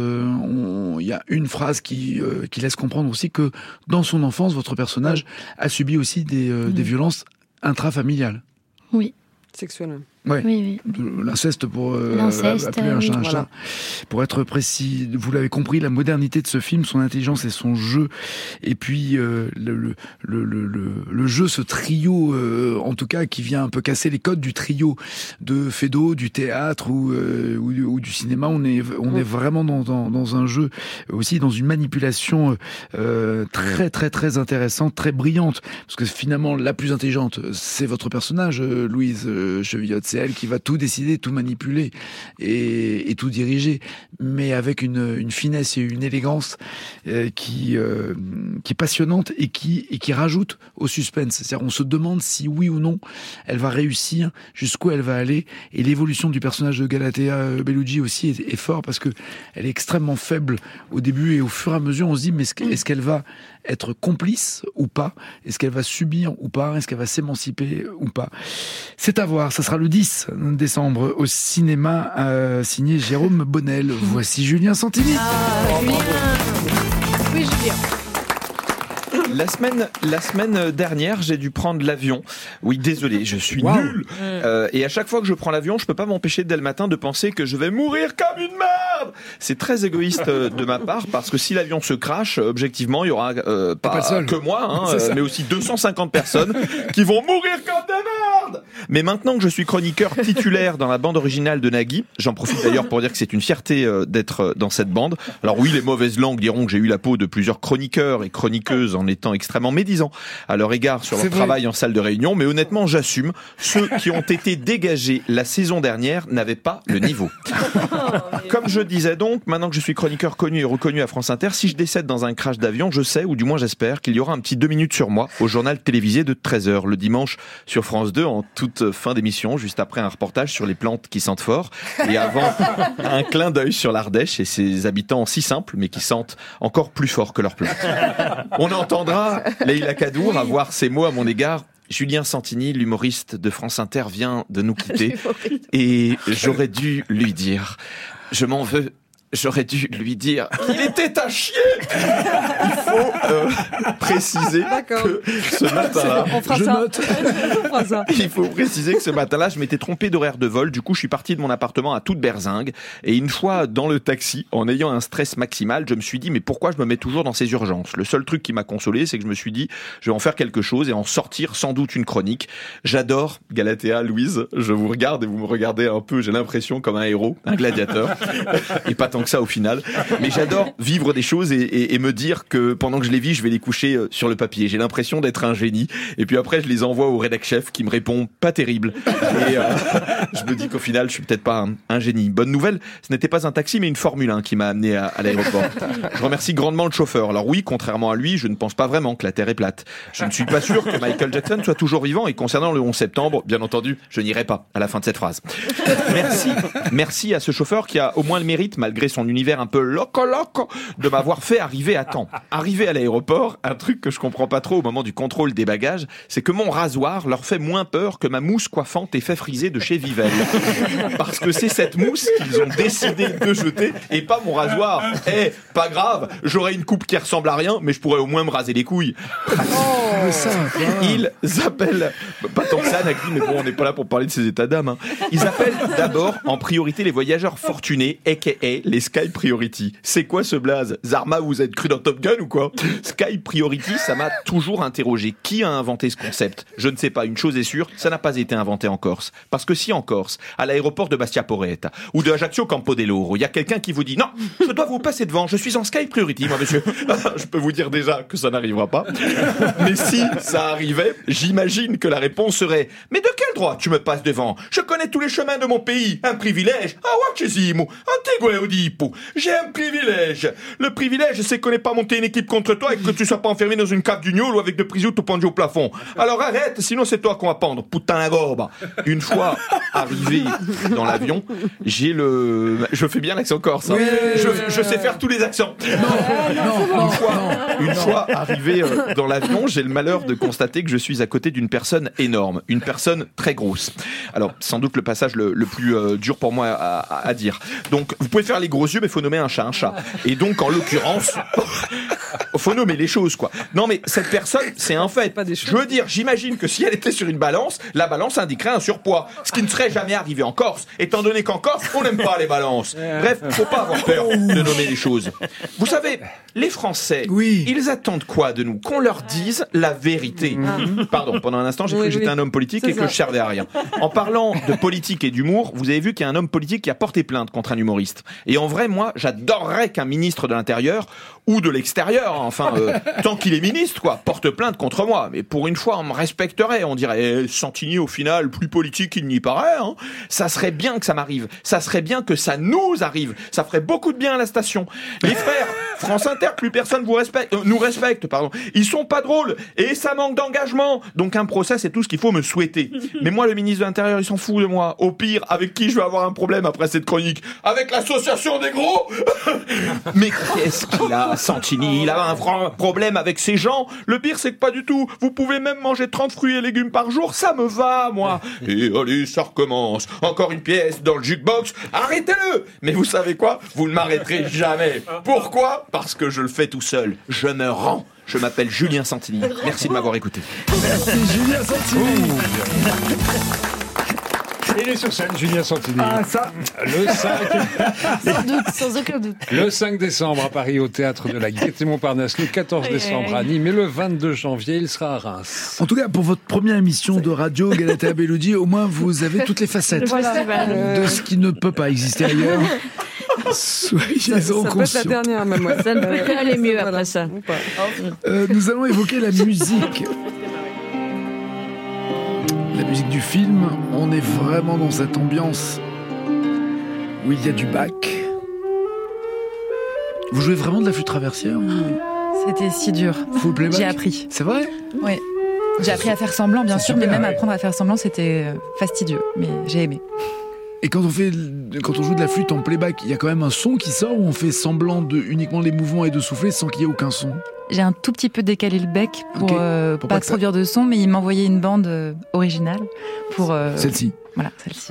il y a une phrase qui laisse comprendre aussi que dans son enfance, votre personnage a subi aussi des violences intrafamiliales. Oui. Sexuelles. Ouais. Oui. L'inceste pour appeler un chat un chat. Pour être précis, vous l'avez compris, la modernité de ce film, son intelligence et son jeu, et puis le jeu, ce trio, en tout cas, qui vient un peu casser les codes du trio de Feydeau, du théâtre ou du cinéma. On est vraiment dans un jeu aussi, dans une manipulation très très très intéressante, très brillante, parce que finalement la plus intelligente, c'est votre personnage, Louise Chevillotte. C'est elle qui va tout décider, tout manipuler et tout diriger, mais avec une finesse et une élégance qui est passionnante et qui rajoute au suspense. C'est-à-dire, on se demande si oui ou non elle va réussir, jusqu'où elle va aller. Et l'évolution du personnage de Galatea Bellucci aussi est fort, parce que elle est extrêmement faible au début, et au fur et à mesure, on se dit, mais est-ce qu'elle va être complice ou pas? Est-ce qu'elle va subir ou pas? Est-ce qu'elle va s'émanciper ou pas? C'est à voir. Ça sera le 10 décembre au cinéma, signé Jérôme Bonnel. Voici Julien Santini. Julien. Oui, Julien. La semaine dernière, j'ai dû prendre l'avion. Oui, désolé, je suis nul. Et à chaque fois que je prends l'avion, je peux pas m'empêcher dès le matin de penser que je vais mourir comme une merde. C'est très égoïste de ma part, parce que si l'avion se crache, objectivement, il y aura pas que moi, mais aussi 250 personnes qui vont mourir comme des merdes. Mais maintenant que je suis chroniqueur titulaire dans la bande originale de Nagui, j'en profite d'ailleurs pour dire que c'est une fierté d'être dans cette bande. Alors oui, les mauvaises langues diront que j'ai eu la peau de plusieurs chroniqueurs et chroniqueuses en étant extrêmement médisant à leur égard sur leur travail en salle de réunion, mais honnêtement, j'assume. Ceux qui ont été dégagés la saison dernière n'avaient pas le niveau. Comme je disais donc, maintenant que je suis chroniqueur connu et reconnu à France Inter, si je décède dans un crash d'avion, je sais, ou du moins j'espère, qu'il y aura un petit 2 minutes sur moi au journal télévisé de 13h le dimanche sur France 2 en toute fin d'émission, juste après un reportage sur les plantes qui sentent fort, et avant un clin d'œil sur l'Ardèche et ses habitants si simples mais qui sentent encore plus fort que leurs plantes. On entendra Leïla Kadour avoir ces mots à mon égard. Julien Santini, l'humoriste de France Inter, vient de nous quitter, et j'aurais dû lui dire, je m'en veux. J'aurais dû lui dire qu'il était à chier. Il faut préciser que ce matin-là, il faut préciser que ce matin-là, je m'étais trompé d'horaire de vol. Du coup, je suis parti de mon appartement à toute berzingue. Et une fois dans le taxi, en ayant un stress maximal, je me suis dit, mais pourquoi je me mets toujours dans ces urgences? Le seul truc qui m'a consolé, c'est que je me suis dit, je vais en faire quelque chose et en sortir sans doute une chronique. J'adore Galatea, Louise. Je vous regarde et vous me regardez un peu, j'ai l'impression, comme un héros, un gladiateur. Et pas tant que ça au final, mais j'adore vivre des choses et me dire que pendant que je les vis, je vais les coucher sur le papier. J'ai l'impression d'être un génie, et puis après je les envoie au rédac chef qui me répond pas terrible, et je me dis qu'au final je suis peut-être pas un génie. Bonne nouvelle, ce n'était pas un taxi mais une Formule 1 qui m'a amené à l'aéroport. Je remercie grandement le chauffeur. Alors oui, contrairement à lui, je ne pense pas vraiment que la Terre est plate. Je ne suis pas sûr que Michael Jackson soit toujours vivant, et concernant le 11 septembre, bien entendu, je n'irai pas à la fin de cette phrase. Merci à ce chauffeur qui a au moins le mérite, malgré son univers un peu loco, de m'avoir fait arriver à temps. Arrivé à l'aéroport, un truc que je comprends pas trop au moment du contrôle des bagages, c'est que mon rasoir leur fait moins peur que ma mousse coiffante effet frisé de chez Vivelle. Parce que c'est cette mousse qu'ils ont décidé de jeter et pas mon rasoir. Pas grave, j'aurais une coupe qui ressemble à rien, mais je pourrais au moins me raser les couilles. Ils appellent, pas tant que ça, Nagui, mais bon, on n'est pas là pour parler de ces états d'âme. Ils appellent d'abord en priorité les voyageurs fortunés, aka Les Sky Priority. C'est quoi ce blaze? Zarma, vous êtes cru dans Top Gun ou quoi? Sky Priority, ça m'a toujours interrogé. Qui a inventé ce concept? Je ne sais pas. Une chose est sûre, ça n'a pas été inventé en Corse. Parce que si en Corse, à l'aéroport de Bastia Porretta ou de Ajaccio Campo dell'Oro, il y a quelqu'un qui vous dit non, je dois vous passer devant, je suis en Sky Priority, moi monsieur. Je peux vous dire déjà que ça n'arrivera pas. Mais si ça arrivait, j'imagine que la réponse serait mais de quel droit tu me passes devant? Je connais tous les chemins de mon pays. Un privilège? Ah, wachesimu, antigue odipo. J'ai un privilège. Le privilège, c'est qu'on n'ait pas monté une équipe contre toi et que tu sois pas enfermé dans une cave du gnôle ou avec de prisou tout pendu au plafond. Alors arrête, sinon c'est toi qu'on va pendre. Putain la gorba. Une fois arrivé dans l'avion, je fais bien l'accent corse. Hein. Je sais faire tous les accents. Une fois arrivé dans l'avion, j'ai le malheur de constater que je suis à côté d'une personne énorme, une personne très grosse. Alors, sans doute le passage le plus dur pour moi à dire. Donc, vous pouvez faire les gros yeux, mais il faut nommer un chat un chat. Et donc, en l'occurrence, faut nommer les choses, quoi. Non, mais cette personne, c'est un fait. Je veux dire, j'imagine que si elle était sur une balance, la balance indiquerait un surpoids. Ce qui ne serait jamais arrivé en Corse, étant donné qu'en Corse, on n'aime pas les balances. Bref, faut pas avoir peur de nommer les choses. Vous savez, les Français, ils attendent quoi de nous? Qu'on leur dise la vérité. Pardon, pendant un instant, j'ai cru que j'étais un homme politique et que je servais à rien. En parlant de politique et d'humour, vous avez vu qu'il y a un homme politique qui a porté plainte contre un humoriste. Et en vrai, moi, j'adorerais qu'un ministre de l'Intérieur ou de l'extérieur, enfin, tant qu'il est ministre, quoi, porte plainte contre moi. Mais pour une fois, on me respecterait. On dirait, Santini, au final, plus politique qu'il n'y paraît, hein. Ça serait bien que ça m'arrive. Ça serait bien que ça nous arrive. Ça ferait beaucoup de bien à la station. Les frères, France Inter, plus personne nous respecte, pardon. Ils sont pas drôles. Et ça manque d'engagement. Donc un procès, c'est tout ce qu'il faut me souhaiter. Mais moi, le ministre de l'Intérieur, il s'en fout de moi. Au pire, avec qui je vais avoir un problème après cette chronique? Avec l'association des gros? Mais qu'est-ce qu'il a, Santini? Il a un problème avec ces gens. Le pire, c'est que pas du tout. Vous pouvez même manger 30 fruits et légumes par jour. Ça me va, moi. Et allez, ça recommence. Encore une pièce dans le jukebox. Arrêtez-le! Mais vous savez quoi? Vous ne m'arrêterez jamais. Pourquoi? Parce que je le fais tout seul. Je me rends. Je m'appelle Julien Santini. Merci de m'avoir écouté. Merci Julien Santini. Il est sur scène, Julien Santini. Ah, ça. Le 5. Sans doute, sans aucun doute. Le 5 décembre à Paris au Théâtre de la Gaîté-Montparnasse, le 14 décembre à Nîmes et le 22 janvier, il sera à Reims. En tout cas, pour votre première émission de radio, Galatea Belloudi, au moins vous avez toutes les facettes de ce qui ne peut pas exister ailleurs. Soyez-en conscients. Ça peut être la dernière, même. Ça ne peut pas aller mieux après ça. Nous allons évoquer la musique. La musique du film, on est vraiment dans cette ambiance où il y a du Bach. Vous jouez vraiment de la flûte traversière ou... C'était si dur. Full playback. J'ai appris. C'est vrai? Oui. J'ai appris à faire semblant, bien sûr, mais même apprendre à faire semblant, c'était fastidieux. Mais j'ai aimé. Et quand on joue de la flûte en playback, il y a quand même un son qui sort ou on fait semblant de uniquement les mouvements et de souffler sans qu'il y ait aucun son? J'ai un tout petit peu décalé le bec pour pas produire de son, mais il m'a envoyé une bande originale pour... Celle-ci. Voilà, celle-ci.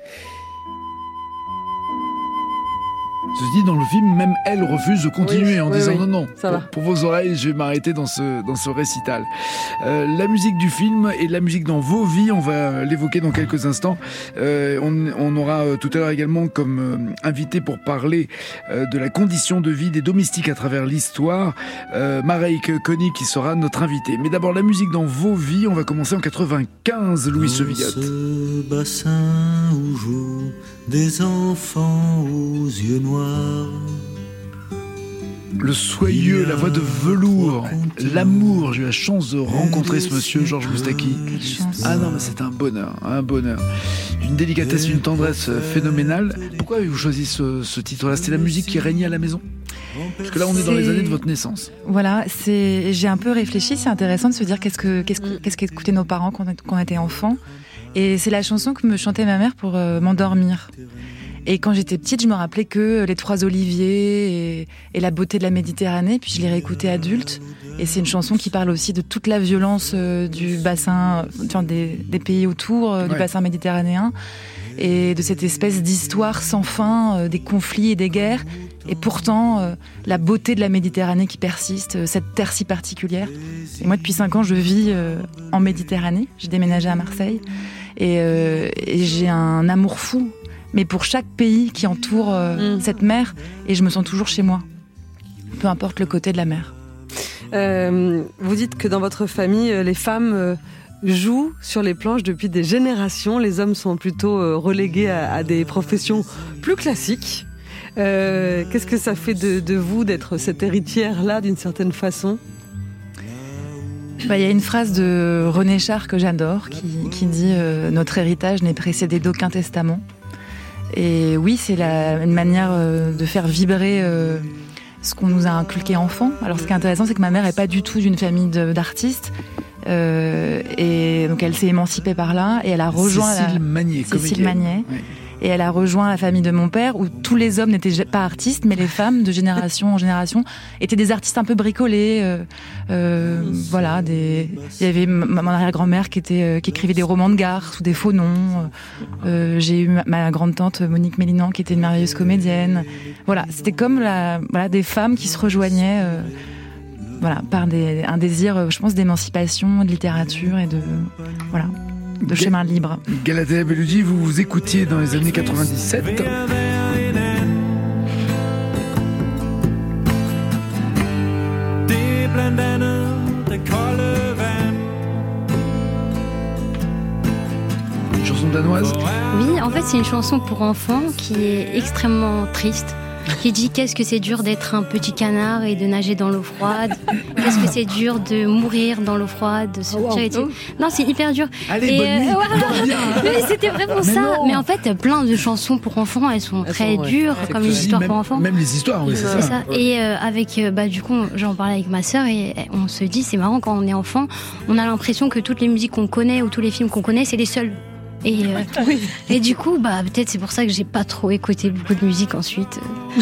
Ceci dit, dans le film, même elle refuse de continuer en disant non, ça va. Pour vos oreilles, je vais m'arrêter dans ce récital. La musique du film et la musique dans vos vies, on va l'évoquer dans quelques instants. On aura tout à l'heure également comme invité pour parler de la condition de vie des domestiques à travers l'histoire, Mareike Konig qui sera notre invité. Mais d'abord, la musique dans vos vies, on va commencer en 95, Louis Chevillotte. Ce bassin où jouent des enfants aux yeux noirs. Le soyeux, la voix de velours, l'amour. J'ai eu la chance de rencontrer ce monsieur, Georges Moustaki. Ah non, mais c'est un bonheur, un bonheur. Une délicatesse, une tendresse phénoménale. Pourquoi avez-vous choisi ce titre-là? C'était la musique qui régnait à la maison? Parce que là, on est dans les années de votre naissance. Voilà, j'ai un peu réfléchi. C'est intéressant de se dire qu'est-ce qu'écoutaient nos parents quand on était enfants. Et c'est la chanson que me chantait ma mère pour m'endormir. Et quand j'étais petite, je me rappelais que les trois oliviers et la beauté de la Méditerranée. Puis je l'ai réécoutée adulte. Et c'est une chanson qui parle aussi de toute la violence du bassin, des pays autour du bassin méditerranéen. Et de cette espèce d'histoire sans fin, des conflits et des guerres. Et pourtant, la beauté de la Méditerranée qui persiste, cette terre si particulière. Et moi, depuis 5 ans, je vis en Méditerranée. J'ai déménagé à Marseille. Et j'ai un amour fou mais pour chaque pays qui entoure cette mer, et je me sens toujours chez moi, peu importe le côté de la mer. Vous dites que dans votre famille, les femmes jouent sur les planches depuis des générations. Les hommes sont plutôt relégués à des professions plus classiques. Qu'est-ce que ça fait de vous d'être cette héritière-là d'une certaine façon ? Il y a une phrase de René Char que j'adore qui dit notre héritage n'est précédé d'aucun testament. Et oui, c'est une manière de faire vibrer ce qu'on nous a inculqué enfant. Alors ce qui est intéressant, c'est que ma mère n'est pas du tout d'une famille d'artistes. Et donc elle s'est émancipée par là et elle a rejoint Cécile Magnier. Oui. Et elle a rejoint la famille de mon père où tous les hommes n'étaient pas artistes, mais les femmes de génération en génération étaient des artistes un peu bricolés. Voilà, il y avait mon arrière-grand-mère qui écrivait des romans de gare sous des faux noms. J'ai eu ma grande-tante Monique Mélinan qui était une merveilleuse comédienne. Voilà, c'était comme des femmes qui se rejoignaient. Par un désir, je pense, d'émancipation, de littérature et de chemin libre. Galatea Bellucci, vous écoutiez dans les années 97. Une chanson danoise ? Oui, en fait, c'est une chanson pour enfants qui est extrêmement triste. Qui dit qu'est-ce que c'est dur d'être un petit canard et de nager dans l'eau froide. Qu'est-ce que c'est dur de mourir dans l'eau froide, de sortir et tout. Non, c'est hyper dur. Allez, bonne nuit. Mais c'était vraiment ça. Mais en fait, plein de chansons pour enfants, elles sont très dures, comme les histoires pour enfants. Même les histoires, oui, c'est ça. Et avec, du coup, j'en parlais avec ma sœur et on se dit, c'est marrant, quand on est enfant, on a l'impression que toutes les musiques qu'on connaît ou tous les films qu'on connaît, c'est les seuls. Et du coup, peut-être c'est pour ça que j'ai pas trop écouté beaucoup de musique ensuite.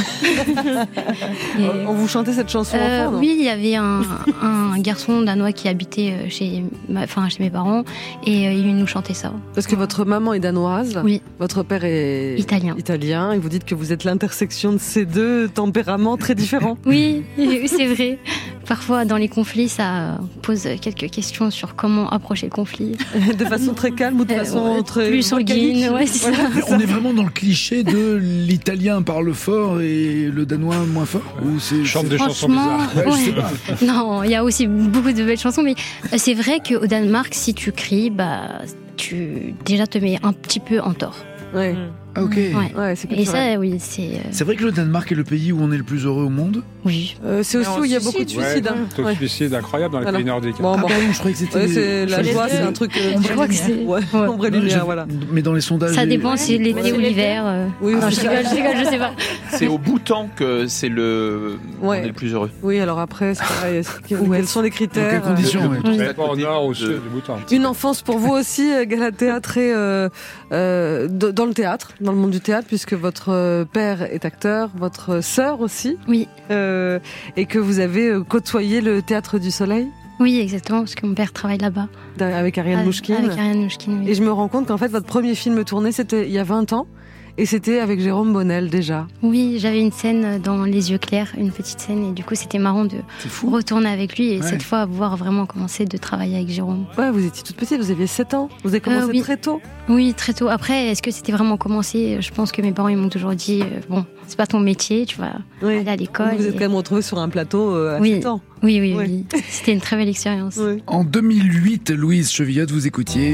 On vous chantait cette chanson enfant, non ? Oui, il y avait un garçon danois qui habitait chez mes parents et il nous chantait ça. Parce que votre maman est danoise, oui. Votre père est italien et vous dites que vous êtes l'intersection de ces deux tempéraments très différents. Oui, c'est vrai. Parfois, dans les conflits, ça pose quelques questions sur comment approcher le conflit. De façon très calme ou de façon très plus sanguine. Ouais, c'est ça. On est vraiment dans le cliché de l'italien parle fort et le danois moins fort. Ou chante des chansons bizarres. Je sais pas. Non, il y a aussi beaucoup de belles chansons, mais c'est vrai qu'au Danemark, si tu cries, tu déjà te mets un petit peu en tort. Ouais. Ah, ok. Ouais, c'est et ça, oui, c'est. C'est vrai que le Danemark est le pays où on est le plus heureux au monde. Oui. C'est aussi où il y a beaucoup de suicides. Taux de suicide incroyable dans les pays nordiques. Bon, je croyais que c'était. La joie, c'est un truc. Je crois que c'est. Ombre et lumière, voilà. Mais dans les sondages. Ça dépend si c'est l'été ou l'hiver. Oui, je rigole, je sais pas. C'est au Bhoutan que on est le plus heureux. Oui, alors après, c'est pareil. Quels sont les critères ? Dans quelles conditions Au nord, au sud du Bhoutan. Une enfance pour vous aussi, Galatea, très dans le théâtre, dans le monde du théâtre, puisque votre père est acteur, votre sœur aussi. Oui. Et que vous avez côtoyé le Théâtre du Soleil. Oui, exactement, parce que mon père travaille là-bas. Avec Ariane Mouchkine. Avec Ariane Mouchkine, oui. Et je me rends compte qu'en fait, votre premier film tourné, c'était il y a 20 ans. Et c'était avec Jérôme Bonnel, déjà. Oui, j'avais une scène dans Les Yeux Clairs, une petite scène, et du coup, c'était marrant de retourner avec lui, et cette fois, voir vraiment commencer de travailler avec Jérôme. Ouais, vous étiez toute petite, vous aviez 7 ans. Vous avez commencé très tôt. Oui, très tôt. Après, est-ce que c'était vraiment commencé ? Je pense que mes parents, ils m'ont toujours dit, c'est pas ton métier, tu vas aller à l'école. Vous êtes quand même retrouvés sur un plateau à 7 ans. Oui. C'était une très belle expérience. Oui. En 2008, Louise Chevillotte, vous écoutiez...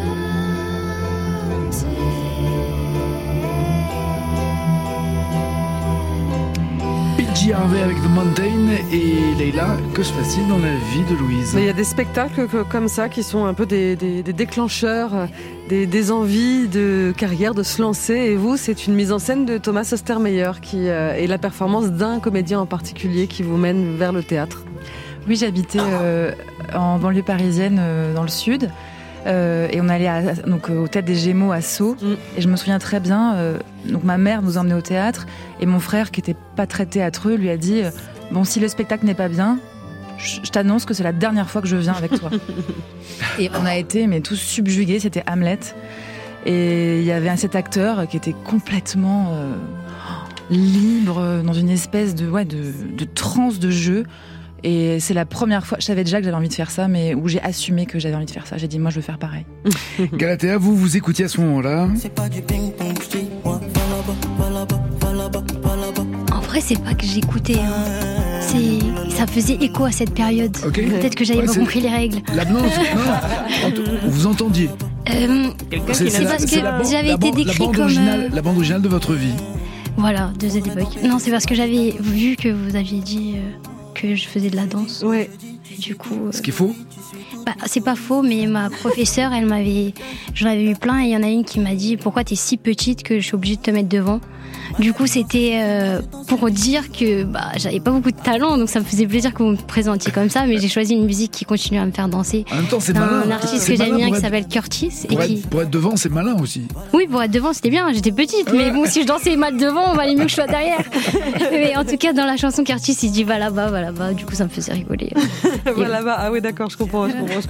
Harvey avec The Mountain et Leila, que se passe-t-il dans la vie de Louise ? Il y a des spectacles comme ça qui sont un peu des déclencheurs, des envies de carrière, de se lancer. Et vous, c'est une mise en scène de Thomas Ostermeyer qui est la performance d'un comédien en particulier qui vous mène vers le théâtre. Oui, j'habitais en banlieue parisienne dans le sud. Et on allait au Théâtre des Gémeaux à Sceaux. Et je me souviens très bien, donc ma mère nous emmenait au théâtre et mon frère, qui était pas très théâtreux, lui a dit si le spectacle n'est pas bien, je t'annonce que c'est la dernière fois que je viens avec toi. Et on a été tous subjugués, c'était Hamlet. Et il y avait cet acteur qui était complètement libre, dans une espèce de transe de jeu. Et c'est la première fois, je savais déjà que j'avais envie de faire ça, mais où j'ai assumé que j'avais envie de faire ça. J'ai dit, moi, je veux faire pareil. Galatea, vous écoutiez à ce moment-là. C'est pas du ping-pong, je dis, moi, vrai, c'est pas que j'écoutais. Ça faisait écho à cette période. Okay. Peut-être que j'avais pas compris les règles. Vous entendiez. C'est parce que j'avais été décrit comme... La bande originale de votre vie. Voilà, de cette époque. Non, c'est parce que j'avais vu que vous aviez dit que je faisais de la danse. Ouais. Et du coup... Ce qui est faux ? C'est pas faux, mais ma professeure, j'en avais eu plein, et il y en a une qui m'a dit « Pourquoi t'es si petite que je suis obligée de te mettre devant ?» Du coup, c'était pour dire que j'avais pas beaucoup de talent, donc ça me faisait plaisir que vous me présentiez comme ça, mais j'ai choisi une musique qui continue à me faire danser. En même temps, c'est malin. Un artiste que j'aime bien qui s'appelle Curtis. Pour être devant, c'est malin aussi. Oui, pour être devant, c'était bien, j'étais petite, mais bon, si je dansais mal devant, on valait mieux que je sois derrière. Mais en tout cas, dans la chanson, Curtis, il dit va là-bas, du coup, ça me faisait rigoler. Va là-bas, ah oui, d'accord, je comprends.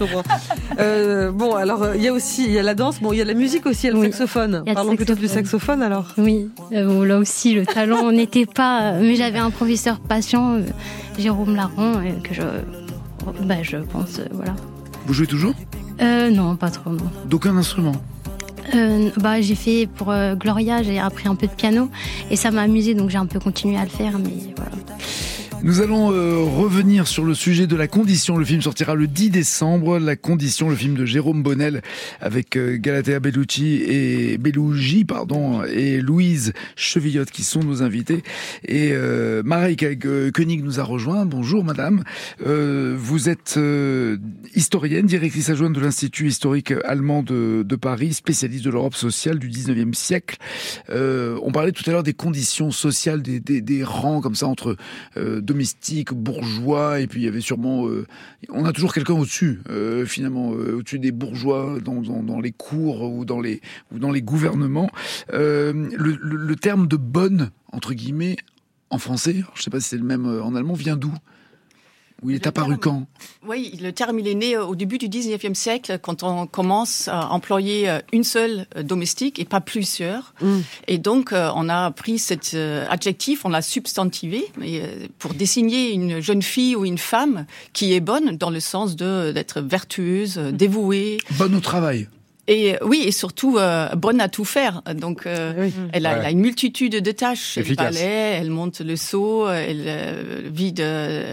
Bon, alors, il y a la danse, il y a la musique aussi, il y a le saxophone. Parlons plutôt du saxophone, alors. Oui, là aussi, le talent n'était pas... Mais j'avais un professeur patient, Jérôme Laron, que je pense, voilà. Vous jouez toujours ? Non, pas trop, non. D'aucun instrument ? J'ai fait pour Gloria, j'ai appris un peu de piano, et ça m'a amusé, donc j'ai un peu continué à le faire, mais voilà. Nous allons revenir sur le sujet de La Condition. Le film sortira le 10 décembre. La Condition, le film de Jérôme Bonnel avec Galatea Bellucci et Louise Chevillotte qui sont nos invités. Et Mareike Koenig nous a rejoint. Bonjour madame. Vous êtes historienne, directrice adjointe de l'Institut historique allemand de Paris, spécialiste de l'Europe sociale du 19e siècle. On parlait tout à l'heure des conditions sociales, des rangs comme ça entre domestique, bourgeois, et puis il y avait sûrement... on a toujours quelqu'un au-dessus, finalement, au-dessus des bourgeois, dans les cours ou dans les gouvernements. Le terme de bonne, entre guillemets, en français, je ne sais pas si c'est le même en allemand, vient d'où ? Où il est apparu quand ? Oui, le terme, il est né au début du 19e siècle, quand on commence à employer une seule domestique et pas plusieurs. Et donc, on a pris cet adjectif, on l'a substantivé pour désigner une jeune fille ou une femme qui est bonne, dans le sens d'être vertueuse, dévouée. Bonne au travail. Et oui, et surtout bonne à tout faire. Donc, elle a une multitude de tâches. Efficace. Elle balaie, elle monte le seau, elle vide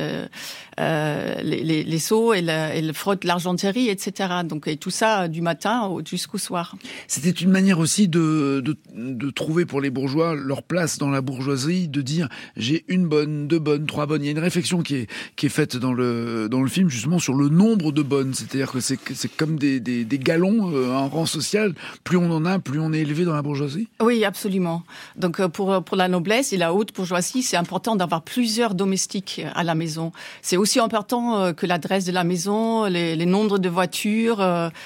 les seaux, elle frotte l'argenterie, etc. Donc, et tout ça du matin jusqu'au soir. C'était une manière aussi de trouver pour les bourgeois leur place dans la bourgeoisie, de dire j'ai une bonne, deux bonnes, trois bonnes. Il y a une réflexion qui est faite dans le film justement sur le nombre de bonnes. C'est-à-dire que c'est comme des galons, un rang social. Plus on en a, plus on est élevé dans la bourgeoisie. Oui, absolument. Donc pour la noblesse et la haute bourgeoisie, c'est important d'avoir plusieurs domestiques à la maison. C'est aussi important que l'adresse de la maison, les nombres de voitures,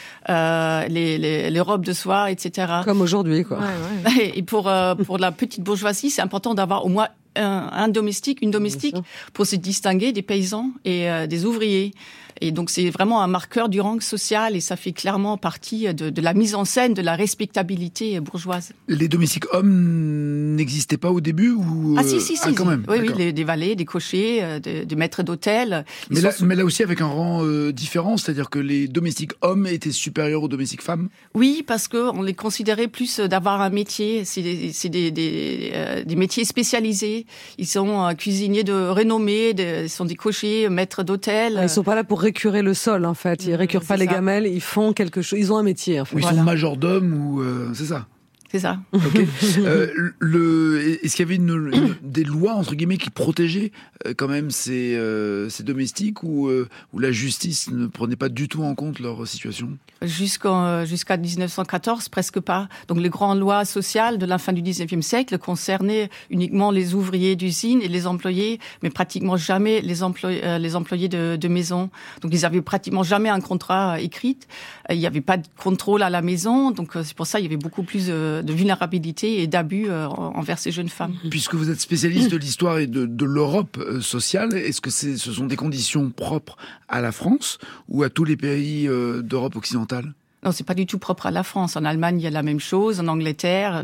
les robes de soie, etc. Comme aujourd'hui, quoi. Ouais. Et pour la petite bourgeoisie, c'est important d'avoir au moins un domestique, une domestique, pour se distinguer des paysans et des ouvriers. Et donc, c'est vraiment un marqueur du rang social et ça fait clairement partie de la mise en scène de la respectabilité bourgeoise. Les domestiques hommes n'existaient pas au début ou si, quand même. Oui, des valets, des cochers, des maîtres d'hôtel. Mais là aussi avec un rang différent, c'est-à-dire que les domestiques hommes étaient supérieurs aux domestiques femmes. Oui, parce que on les considérait plus d'avoir un métier. C'est des métiers spécialisés. Ils sont cuisiniers de renommée, ils sont des cochers, maîtres d'hôtel. Ils sont pas là pour récurer le sol, en fait. Ils récurent pas les gamelles, ils font quelque chose. Ils ont un métier, en fait. Ou ils sont majordomes ou c'est ça. C'est ça. Okay. Est-ce qu'il y avait des lois, entre guillemets, qui protégeaient quand même ces domestiques ou la justice ne prenait pas du tout en compte leur situation ? Jusqu'à 1914, presque pas. Donc les grandes lois sociales de la fin du 19e siècle concernaient uniquement les ouvriers d'usine et les employés, mais pratiquement jamais les employés de maison. Donc ils avaient pratiquement jamais un contrat écrit. Il n'y avait pas de contrôle à la maison, donc c'est pour ça qu'il y avait beaucoup plus de vulnérabilité et d'abus envers ces jeunes femmes. Puisque vous êtes spécialiste de l'histoire et de l'Europe sociale, est-ce que ce sont des conditions propres à la France ou à tous les pays d'Europe occidentale ? Non, c'est pas du tout propre à la France. En Allemagne, il y a la même chose. En Angleterre,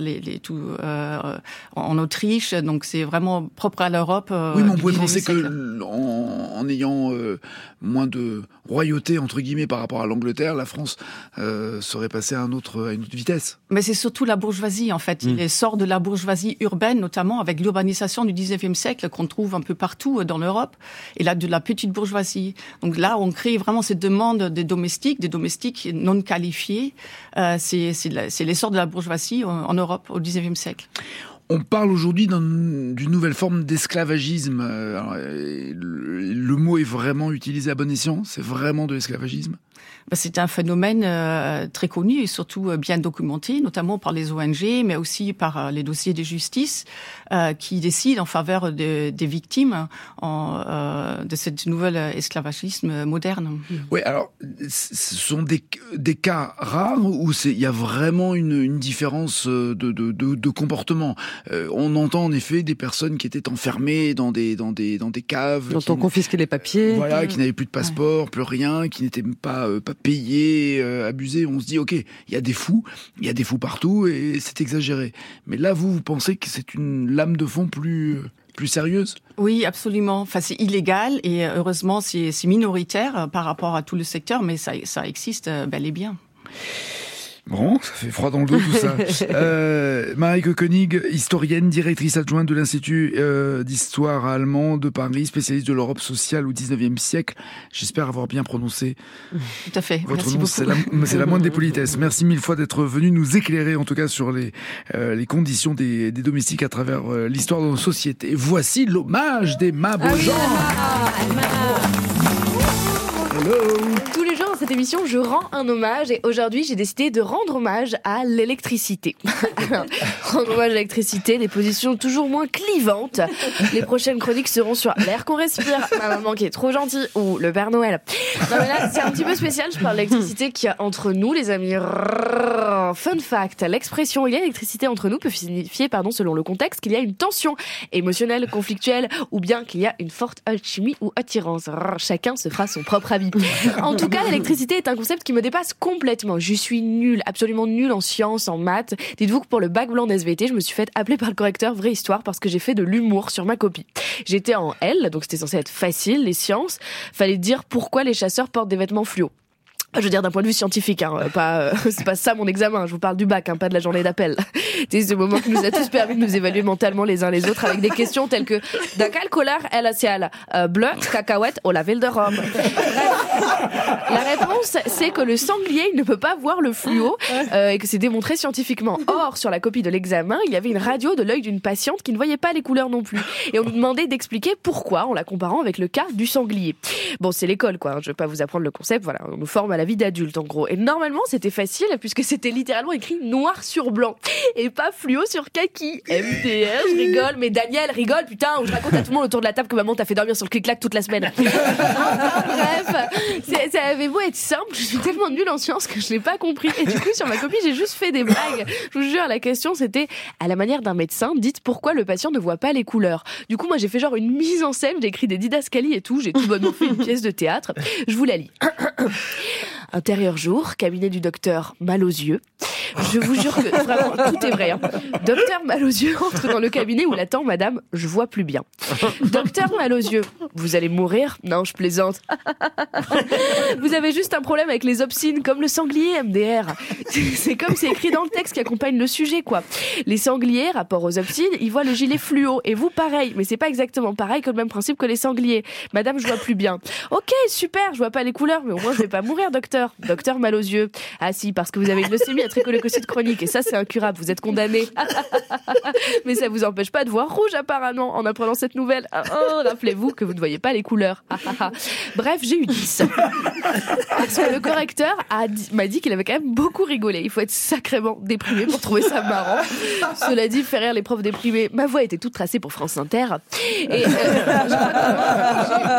en Autriche. Donc, c'est vraiment propre à l'Europe. Oui, mais on pourrait penser que en ayant moins de royauté entre guillemets par rapport à l'Angleterre, la France serait passée à une autre vitesse. Mais c'est surtout la bourgeoisie, en fait. Il sort de la bourgeoisie urbaine, notamment avec l'urbanisation du 19e siècle qu'on trouve un peu partout dans l'Europe. Et là, de la petite bourgeoisie. Donc là, on crée vraiment cette demande des domestiques non qualifiés. C'est l'essor de la bourgeoisie en Europe au XIXe siècle. On parle aujourd'hui d'une nouvelle forme d'esclavagisme. Le mot est vraiment utilisé à bon escient? C'est vraiment de l'esclavagisme? C'est un phénomène très connu et surtout bien documenté, notamment par les ONG, mais aussi par les dossiers de justice qui décident en faveur des victimes de cette nouvelle esclavagisme moderne. Oui, alors, ce sont des cas rares où il y a vraiment une différence de comportement. On entend en effet des personnes qui étaient enfermées dans des caves. Dont on confisquait les papiers. Voilà, qui n'avaient plus de passeport, plus rien, qui n'étaient pas payés, abusés. On se dit, ok, il y a des fous partout et c'est exagéré. Mais là, vous pensez que c'est une lame de fond plus sérieuse? Oui, absolument. Enfin, c'est illégal et heureusement, c'est minoritaire par rapport à tout le secteur, mais ça existe bel et bien. Bon, ça fait froid dans le dos tout ça. Marijke Koenig, historienne, directrice adjointe de l'Institut d'histoire allemand de Paris, spécialiste de l'Europe sociale au 19e siècle. J'espère avoir bien prononcé tout à fait. Votre Merci nom. beaucoup. C'est la moindre des politesses. Merci mille fois d'être venu nous éclairer, en tout cas, sur les conditions des domestiques à travers l'histoire de nos sociétés. Voici l'hommage d'Emma Beaujean. Hello. Tous les jours dans cette émission, je rends un hommage et aujourd'hui, j'ai décidé de rendre hommage à l'électricité. Rendre hommage à l'électricité, des positions toujours moins clivantes. Les prochaines chroniques seront sur l'air qu'on respire, ma maman qui est trop gentille ou le Père Noël. Non mais là, c'est un petit peu spécial, je parle de l'électricité qu'il y a entre nous, les amis. Fun fact, l'expression « il y a électricité entre nous » peut signifier, selon le contexte, qu'il y a une tension émotionnelle, conflictuelle ou bien qu'il y a une forte alchimie ou attirance. Chacun se fera son propre avis. En tout cas, l'électricité est un concept qui me dépasse complètement. Je suis nulle, absolument nulle en sciences, en maths. Dites-vous que pour le bac blanc d'SVT, je me suis fait appeler par le correcteur vraie histoire parce que j'ai fait de l'humour sur ma copie. J'étais en L, donc c'était censé être facile, les sciences. Fallait dire pourquoi les chasseurs portent des vêtements fluo. Je veux dire d'un point de vue scientifique, c'est pas ça mon examen, je vous parle du bac, pas de la journée d'appel. C'est ce moment qui nous a tous permis de nous évaluer mentalement les uns les autres avec des questions telles que dans quelle couleur est le ciel? Bleu, cacahuète ou la ville de Rome? La réponse, c'est que le sanglier ne peut pas voir le fluo et que c'est démontré scientifiquement. Or, sur la copie de l'examen, il y avait une radio de l'œil d'une patiente qui ne voyait pas les couleurs non plus. Et on nous demandait d'expliquer pourquoi en la comparant avec le cas du sanglier. Bon, c'est l'école, quoi. Je vais pas vous apprendre le concept, voilà. On nous forme à la vie d'adulte, en gros. Et normalement, c'était facile puisque c'était littéralement écrit noir sur blanc et pas fluo sur kaki. MDR, je rigole, mais Daniel rigole, putain, ou je raconte à tout le monde autour de la table que maman t'a fait dormir sur le clic-clac toute la semaine. Bref, ça avait beau être simple, je suis tellement nulle en sciences que je l'ai pas compris. Et du coup, sur ma copie, j'ai juste fait des blagues. Je vous jure, la question, c'était à la manière d'un médecin, dites pourquoi le patient ne voit pas les couleurs. Du coup, moi, j'ai fait genre une mise en scène, j'ai écrit des didascalies et tout, j'ai tout bonnement fait une pièce de théâtre. Je vous la lis. Intérieur jour, cabinet du docteur mal aux yeux. Je vous jure que vraiment, tout est vrai. Docteur mal aux yeux entre dans le cabinet où l'attend madame, je vois plus bien. Docteur mal aux yeux, vous allez mourir? Non, je plaisante. Vous avez juste un problème avec les obscines, comme le sanglier, MDR. C'est comme c'est écrit dans le texte qui accompagne le sujet, quoi. Les sangliers, rapport aux obscines, ils voient le gilet fluo. Et vous, pareil. Mais c'est pas exactement pareil que le même principe que les sangliers. Madame, je vois plus bien. Ok, super, je vois pas les couleurs, mais au moins je vais pas mourir, docteur. Docteur mal aux yeux. Ah si, parce que vous avez une leucémie à trichoneucocyte chronique et ça c'est incurable, vous êtes condamné. Mais ça vous empêche pas de voir rouge apparemment en apprenant cette nouvelle. Rappelez-vous que vous ne voyez pas les couleurs. Bref, j'ai eu 10. Parce que le correcteur m'a dit qu'il avait quand même beaucoup rigolé. Il faut être sacrément déprimé pour trouver ça marrant. Cela dit, faire rire les profs déprimés. Ma voix était toute tracée pour France Inter. Et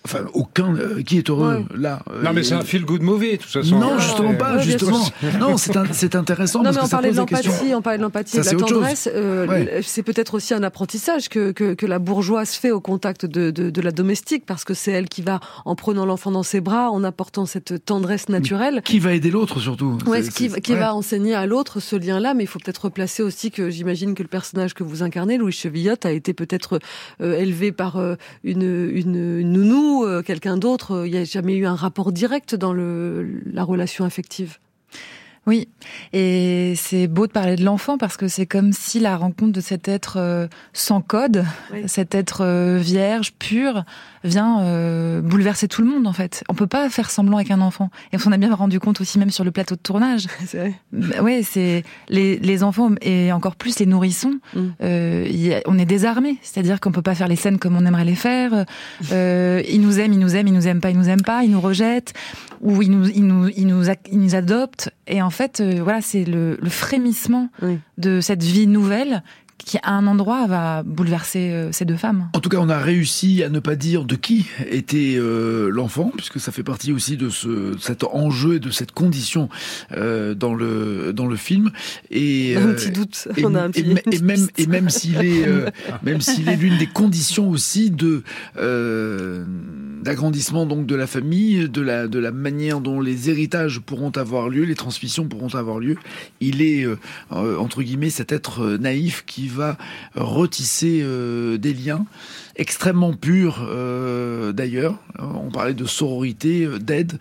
Enfin, aucun qui est heureux là. Non, mais c'est un feel-good movie, de toute façon. Non, justement pas. Justement, non, c'est intéressant. Non, parce mais que on parlait de l'empathie, et de la tendresse. C'est peut-être aussi un apprentissage que la bourgeoise fait au contact de la domestique, parce que c'est elle qui va, en prenant l'enfant dans ses bras, en apportant cette tendresse naturelle. Qui va aider l'autre surtout. Ouais, qui va enseigner à l'autre ce lien-là, mais il faut peut-être replacer aussi que j'imagine que le personnage que vous incarnez, Louis Chevillotte, a été peut-être élevé par une nounou. Quelqu'un d'autre, il n'y a jamais eu un rapport direct dans la relation affective. Oui, et c'est beau de parler de l'enfant parce que c'est comme si la rencontre de cet être sans code, cet être vierge, pur, vient bouleverser tout le monde en fait. On peut pas faire semblant avec un enfant. Et on s'en a bien rendu compte aussi même sur le plateau de tournage. C'est vrai. Oui, c'est les enfants et encore plus les nourrissons. On est désarmés, c'est-à-dire qu'on peut pas faire les scènes comme on aimerait les faire. Ils nous aiment pas, ils nous rejettent, ou ils nous adoptent. Et en fait, voilà, c'est le frémissement de cette vie nouvelle qui, à un endroit, va bouleverser ces deux femmes. En tout cas, on a réussi à ne pas dire de qui était l'enfant, puisque ça fait partie aussi de cet enjeu et de cette condition dans le film. Et un petit doute. Et même s'il est l'une des conditions aussi d'agrandissement donc de la famille, de la manière dont les héritages pourront avoir lieu, les transmissions pourront avoir lieu, il est entre guillemets cet être naïf qui va retisser des liens extrêmement purs d'ailleurs. On parlait de sororité, d'aide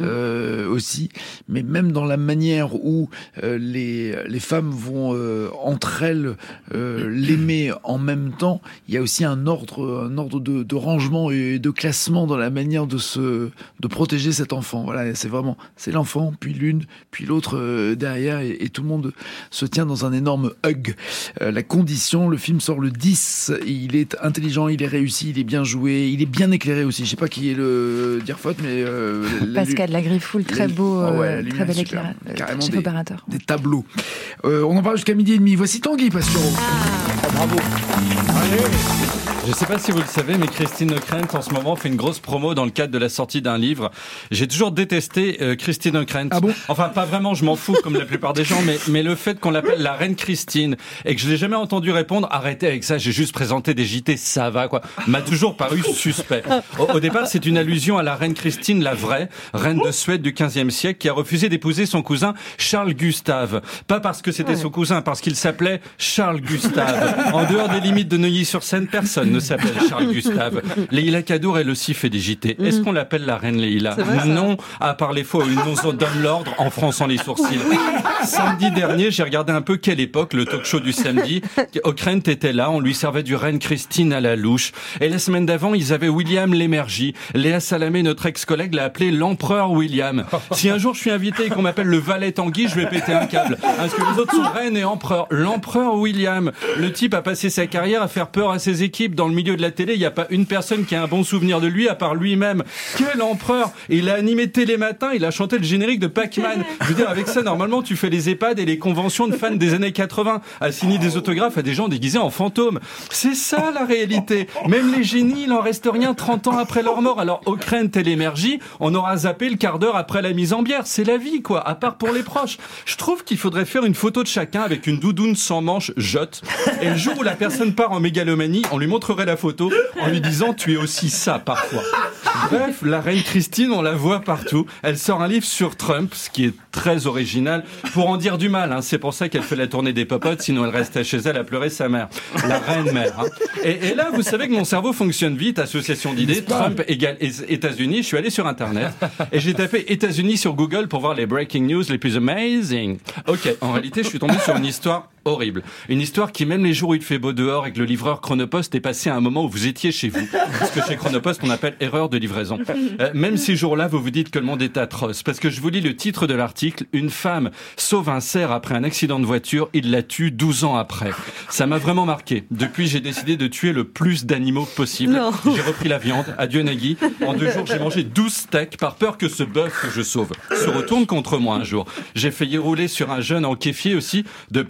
aussi, mais même dans la manière où les femmes vont entre elles l'aimer en même temps, il y a aussi un ordre de rangement et de classement dans la manière de protéger cet enfant. Voilà, c'est l'enfant, puis l'une, puis l'autre derrière, et tout le monde se tient dans un énorme hug. La condition, le film sort le 10, il est intelligent, il est réussi, il est bien joué, il est bien éclairé aussi. Je sais pas qui est le dire faute, mais Pascal Lagriffoul, très beau, très bel éclairage, chef opérateur. Des tableaux. On en parle jusqu'à 12h30. Voici Tanguy Pastureau. Bravo. Allez. Je ne sais pas si vous le savez, mais Christine Ockrent, en ce moment, fait une grosse promo dans le cadre de la sortie d'un livre. J'ai toujours détesté Christine Ockrent. Ah bon ? Enfin, pas vraiment, je m'en fous, comme la plupart des gens, mais le fait qu'on l'appelle la reine Christine, et que je l'ai jamais entendu répondre, arrêtez avec ça, j'ai juste présenté des JT, ça va, quoi, m'a toujours paru suspect. Au départ, c'est une allusion à la reine Christine, la vraie, reine de Suède du XVe siècle, qui a refusé d'épouser son cousin Charles Gustave. Pas parce que c'était son cousin, parce qu'il s'appelait Charles Gustave. En dehors des limites de Neuilly-sur-Seine, personne ne s'appelle Charles Gustave. Leïla Kadour, elle aussi fait des JT. Est-ce qu'on l'appelle la reine Leïla ? Non, à part les fois où ils nous donnent l'ordre en fronçant les sourcils. Samedi dernier, j'ai regardé un peu Quelle époque, le talk show du samedi. Ockrent était là, on lui servait du reine Christine à la louche. Et la semaine d'avant, ils avaient William Lémergie. Léa Salamé, notre ex-collègue, l'a appelé l'empereur William. Si un jour je suis invité et qu'on m'appelle le valet Tanguy, je vais péter un câble. Parce que les autres sont reine et empereur. L'empereur William. Le type a passé sa carrière à faire peur à ses équipes. Dans le milieu de la télé, il n'y a pas une personne qui a un bon souvenir de lui à part lui-même. Quel empereur! Il a animé Télématin, il a chanté le générique de Pac-Man. Je veux dire, avec ça, normalement, tu fais les EHPAD et les conventions de fans des années 80 à signer des autographes à des gens déguisés en fantômes. C'est ça, la réalité. Même les génies, il en reste rien 30 ans après leur mort. Alors, Ockrent et Lémergie, on aura zappé le quart d'heure après la mise en bière. C'est la vie, quoi, à part pour les proches. Je trouve qu'il faudrait faire une photo de chacun avec une doudoune sans manche, jotte. Et le jour où la personne part en mégalomanie, on lui montrerait la photo en lui disant tu es aussi ça parfois. Bref, la reine Christine, on la voit partout. Elle sort un livre sur Trump, ce qui est très original, pour en dire du mal. Hein. C'est pour ça qu'elle fait la tournée des popotes, sinon elle restait chez elle à pleurer sa mère. La reine mère. Hein. Et là, vous savez que mon cerveau fonctionne vite, association d'idées, Trump égale États-Unis. Je suis allé sur Internet et j'ai tapé États-Unis sur Google pour voir les breaking news les plus amazing. Ok, en réalité, je suis tombé sur une histoire horrible. Une histoire qui, même les jours où il fait beau dehors et que le livreur Chronopost est passé à un moment où vous étiez chez vous, parce que chez Chronopost, on appelle erreur de livraison. Même ces jours-là, vous vous dites que le monde est atroce, parce que je vous lis le titre de l'article. Une femme sauve un cerf après un accident de voiture, il la tue 12 ans après. Ça m'a vraiment marqué. Depuis, j'ai décidé de tuer le plus d'animaux possible. Non. J'ai repris la viande. Adieu Nagui. En 2 jours, j'ai mangé 12 steaks par peur que ce bœuf que je sauve se retourne contre moi un jour. J'ai failli rouler sur un jeune en kéfier aussi, de peur qu'il vote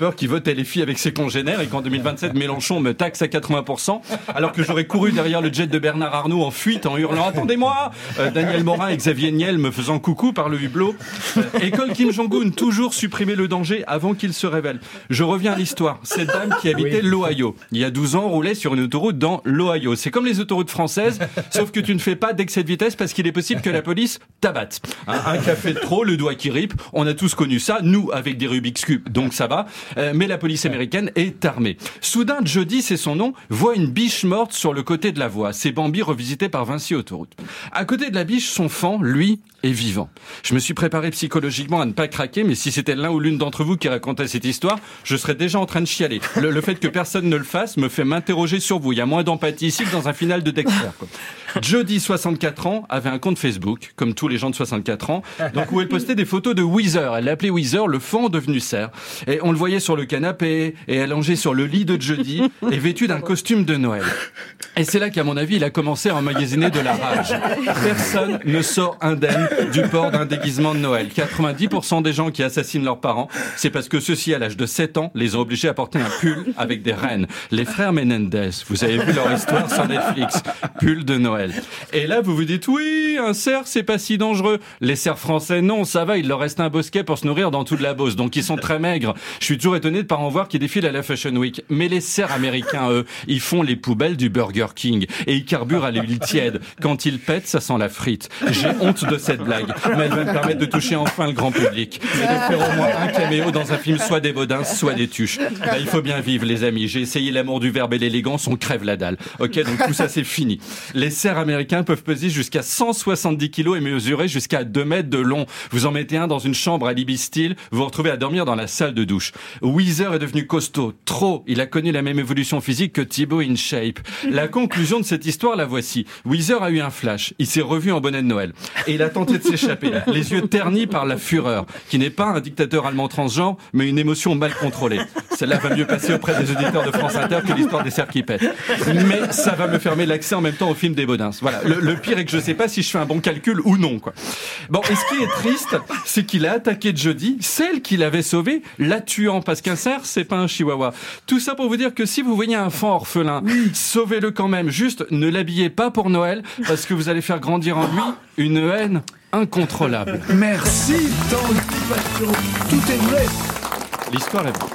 insultait les filles avec ses congénères et qu'en 2027, Mélenchon me taxe à 80%, alors que j'aurais couru derrière le jet de Bernard Arnault en fuite en hurlant « Attendez-moi !» Daniel Morin et Xavier Niel me faisant coucou par le hublot. École Kim Jong-un, toujours supprimer le danger avant qu'il se révèle. Je reviens à l'histoire. Cette dame qui habitait l'Ohio, il y a 12 ans, roulait sur une autoroute dans l'Ohio. C'est comme les autoroutes françaises, sauf que tu ne fais pas d'excès de vitesse parce qu'il est possible que la police t'abatte. Un café de trop, le doigt qui ripe, on a tous connu ça, nous avec des Rubik's Cube, donc ça va, mais la police américaine est armée. Soudain, Jody, c'est son nom, voit une biche morte sur le côté de la voie. C'est Bambi revisité par Vinci Autoroute. À côté de la biche, son fan, lui, est vivant. Je me suis préparé psychologiquement à ne pas craquer, mais si c'était l'un ou l'une d'entre vous qui racontait cette histoire, je serais déjà en train de chialer. Le fait que personne ne le fasse me fait m'interroger sur vous. Il y a moins d'empathie ici que dans un final de Dexter, quoi. Jody, 64 ans, avait un compte Facebook, comme tous les gens de 64 ans, donc où elle postait des photos de Weezer. Elle l'appelait Weezer, le fan devenu cerf. Et on le voyait sur le canapé, et allongé sur le lit de Jody, et vêtu d'un costume de Noël. Et c'est là qu'à mon avis, il a commencé à emmagasiner de la rage. Personne ne sort indemne du port d'un déguisement de Noël. 90% des gens qui assassinent leurs parents, c'est parce que ceux-ci, à l'âge de 7 ans, les ont obligés à porter un pull avec des rennes. Les frères Menendez, vous avez vu leur histoire sur Netflix. Pull de Noël. Et là, vous vous dites, oui, un cerf, c'est pas si dangereux. Les cerfs français, non, ça va, il leur reste un bosquet pour se nourrir dans toute la Beauce. Donc, ils sont très maigres. Je suis toujours étonné de pas en voir qui défilent à la Fashion Week. Mais les cerfs américains, eux, ils font les poubelles du Burger King. Et ils carburent à l'huile tiède. Quand ils pètent, ça sent la frite. J'ai honte de cette blague. Mais elle va me permettre de toucher enfin le grand public. Et de faire au moins un caméo dans un film, soit des Baudins, soit des Tuches. Là, il faut bien vivre, les amis. J'ai essayé l'amour du verbe et l'élégance, on crève la dalle. Ok, donc tout ça, c'est fini. Les cerfs américains peuvent peser jusqu'à 170 kilos et mesurer jusqu'à 2 mètres de long. Vous en mettez un dans une chambre à Libby Steel, vous vous retrouvez à dormir dans la salle de douche. Weezer est devenu costaud, trop. Il a connu la même évolution physique que Thibaut InShape. La conclusion de cette histoire, la voici. Weezer a eu un flash. Il s'est revu en bonnet de Noël. Et il a tenté de s'échapper, les yeux ternis par la fureur, qui n'est pas un dictateur allemand transgenre, mais une émotion mal contrôlée. Celle-là va mieux passer auprès des auditeurs de France Inter que l'histoire des cerfs qui pètent. Mais ça va me fermer l'accès en même temps au film des Baudins. Voilà. Le pire est que je sais pas si je fais un bon calcul ou non, quoi. Bon, et ce qui est triste, c'est qu'il a attaqué Jody, celle qu'il avait sauvée, la tuant, parce qu'un cerf, c'est pas un chihuahua. Tout ça pour vous dire que si vous voyez un fan orphelin, sauvez-le quand même. Juste, ne l'habillez pas pour Noël, parce que vous allez faire grandir en lui une haine incontrôlable. Merci d'anticipation. Tout est vrai. L'histoire est bonne.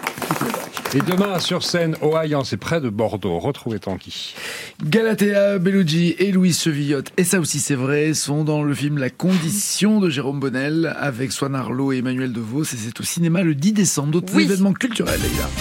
Et demain, sur scène, au Hayan, c'est près de Bordeaux. Retrouvez Tanguy. Galatea Bellucci et Louise Chevillotte, et ça aussi c'est vrai, sont dans le film La Condition de Jérôme Bonnel avec Swan Arlo et Emmanuel DeVos, et c'est au cinéma le 10 décembre. D'autres événements culturels,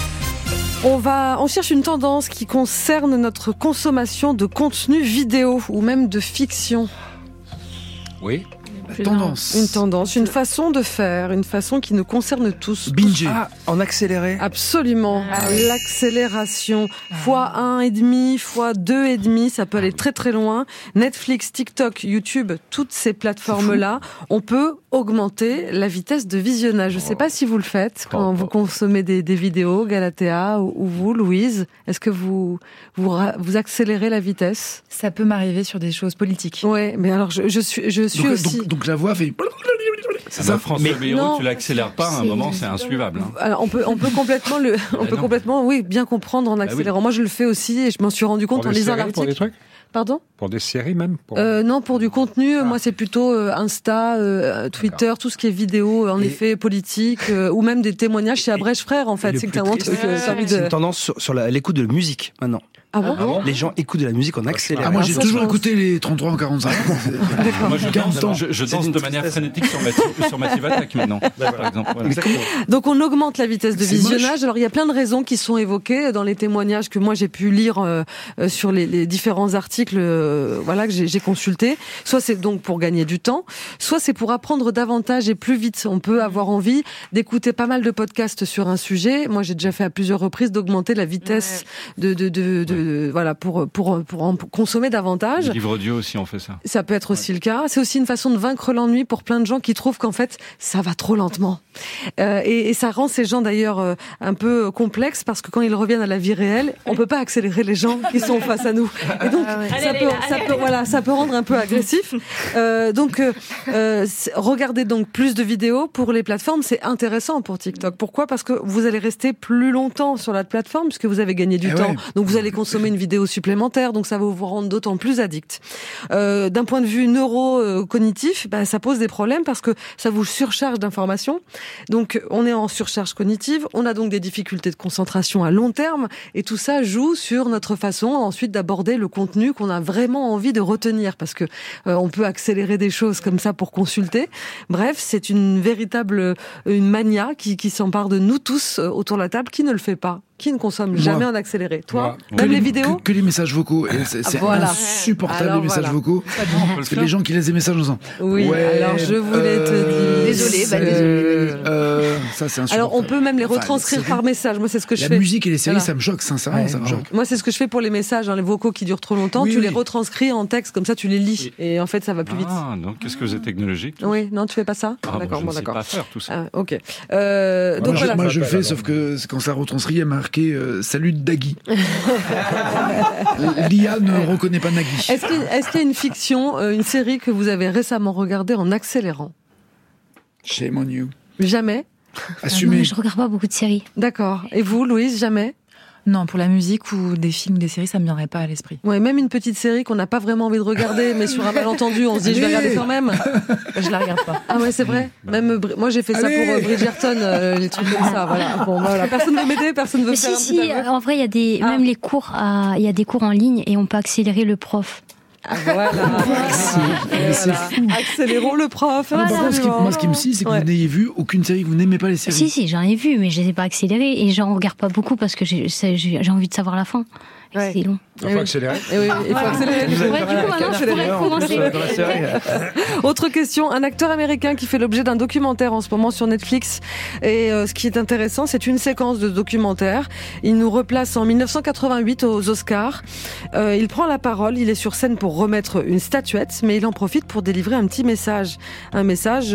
Leïla. On cherche une tendance qui concerne notre consommation de contenu vidéo ou même de fiction. Oui. Une tendance, une façon de faire, une façon qui nous concerne tous. Binger. Ah, en accéléré. Absolument. L'accélération. Fois 1,5, fois 2,5, ça peut aller très très loin. Netflix, TikTok, YouTube, toutes ces plateformes-là, on peut augmenter la vitesse de visionnage. Je ne sais pas si vous le faites quand vous consommez des vidéos, Galatea, ou vous, Louise. Est-ce que vous accélérez la vitesse? Ça peut m'arriver sur des choses politiques. Ouais, mais alors je suis aussi. Donc la voix fait. C'est ça, François Bayrou, tu l'accélères pas, à un moment, c'est insuivable. Hein. Alors, on peut complètement, oui, bien comprendre en accélérant. Oui. Moi, je le fais aussi et je m'en suis rendu compte en lisant l'article. Pour des trucs? Pardon? Pour des séries même? Non, pour du contenu. Moi, c'est plutôt Insta, Twitter, tout ce qui est vidéo, effet politique, ou même des témoignages chez Abrèche Frères, en fait. C'est clairement c'est une tendance sur l'écoute de musique, maintenant. Ah bon? Les gens écoutent de la musique en accéléré. Moi, j'ai toujours écouté les 33 en 45. Moi, je danse de manière frénétique sur Massive Attack maintenant, par exemple. Voilà. Donc, on augmente la vitesse de visionnage. Alors, il y a plein de raisons qui sont évoquées dans les témoignages que moi, j'ai pu lire sur les différents articles que j'ai consultés. Soit c'est donc pour gagner du temps, soit c'est pour apprendre davantage et plus vite. On peut avoir envie d'écouter pas mal de podcasts sur un sujet. Moi, j'ai déjà fait à plusieurs reprises d'augmenter la vitesse de voilà, pour en consommer davantage. Les livres audio aussi, on fait ça. Ça peut être aussi le cas. C'est aussi une façon de vaincre l'ennui pour plein de gens qui trouvent qu'en fait, ça va trop lentement. Et ça rend ces gens d'ailleurs un peu complexes parce que quand ils reviennent à la vie réelle, on peut pas accélérer les gens qui sont face à nous. Et donc, ça peut rendre un peu agressif. Regardez donc plus de vidéos pour les plateformes. C'est intéressant pour TikTok. Pourquoi ? Parce que vous allez rester plus longtemps sur la plateforme puisque vous avez gagné du temps. Donc vous allez consommer une vidéo supplémentaire. Donc ça va vous rendre d'autant plus addict. D'un point de vue neuro-cognitif, ça pose des problèmes parce que ça vous surcharge d'informations. Donc on est en surcharge cognitive. On a donc des difficultés de concentration à long terme. Et tout ça joue sur notre façon ensuite d'aborder le contenu qu'on a vraiment envie de retenir parce que on peut accélérer des choses comme ça pour consulter. Bref, c'est une véritable mania qui s'empare de nous tous autour de la table. Qui ne le fait pas ? Qui ne consomme jamais en accéléré ? Toi, même les vidéos ? Que les messages vocaux. Et c'est insupportable, les messages vocaux. Parce que les gens qui laissent des messages en disant alors je voulais te dire... Désolé. Ça, c'est insupportable. Alors, on peut même les retranscrire par message. Moi, c'est ce que je fais. La musique et les séries, ça me choque, sincèrement, ça me choque. Moi, c'est ce que je fais pour les messages, les vocaux qui durent trop longtemps. Tu les retranscris en texte, comme ça, tu les lis. Et en fait, ça va plus vite. Ah, donc, qu'est-ce que vous êtes technologique ? Oui, non, tu fais pas ça ? D'accord, je ne sais pas faire tout ça. Ok. Moi, je le fais, sauf que quand ça retranscrit, il y a marqué salut Dagui. L'IA ne reconnaît pas Nagui. Est-ce qu'il y a une fiction, une série que vous avez récemment regardée en accélérant ? Shame on you. Jamais ? Assumé. Non, je regarde pas beaucoup de séries. D'accord. Et vous, Louise, jamais ? Non, pour la musique ou des films ou des séries, ça me viendrait pas à l'esprit. Ouais, même une petite série qu'on n'a pas vraiment envie de regarder, mais sur un malentendu, on se dit je vais regarder quand même. Je la regarde pas. Ah ouais, c'est vrai. Même moi, j'ai fait ça pour Bridgerton, les trucs comme ça. Voilà. Bon, voilà. Personne veut m'aider, personne veut faire. Si, en vrai, il y a même les cours, il y a des cours en ligne et on peut accélérer le prof. Ah, voilà. C'est fou. Accélérons le prof. Moi, ce qui me scie, c'est que vous n'ayez vu aucune série, que vous n'aimez pas les séries. Si, j'en ai vu, mais je les ai pas accélérées et j'en regarde pas beaucoup parce que j'ai envie de savoir la fin. Ouais. C'est long. Il faut accélérer. Il faut accélérer. Du coup, maintenant, je pourrais commencer. Autre question. Un acteur américain qui fait l'objet d'un documentaire en ce moment sur Netflix. Et ce qui est intéressant, c'est une séquence de documentaire. Il nous replace en 1988 aux Oscars. Il prend la parole. Il est sur scène pour remettre une statuette, mais il en profite pour délivrer un petit message. Un message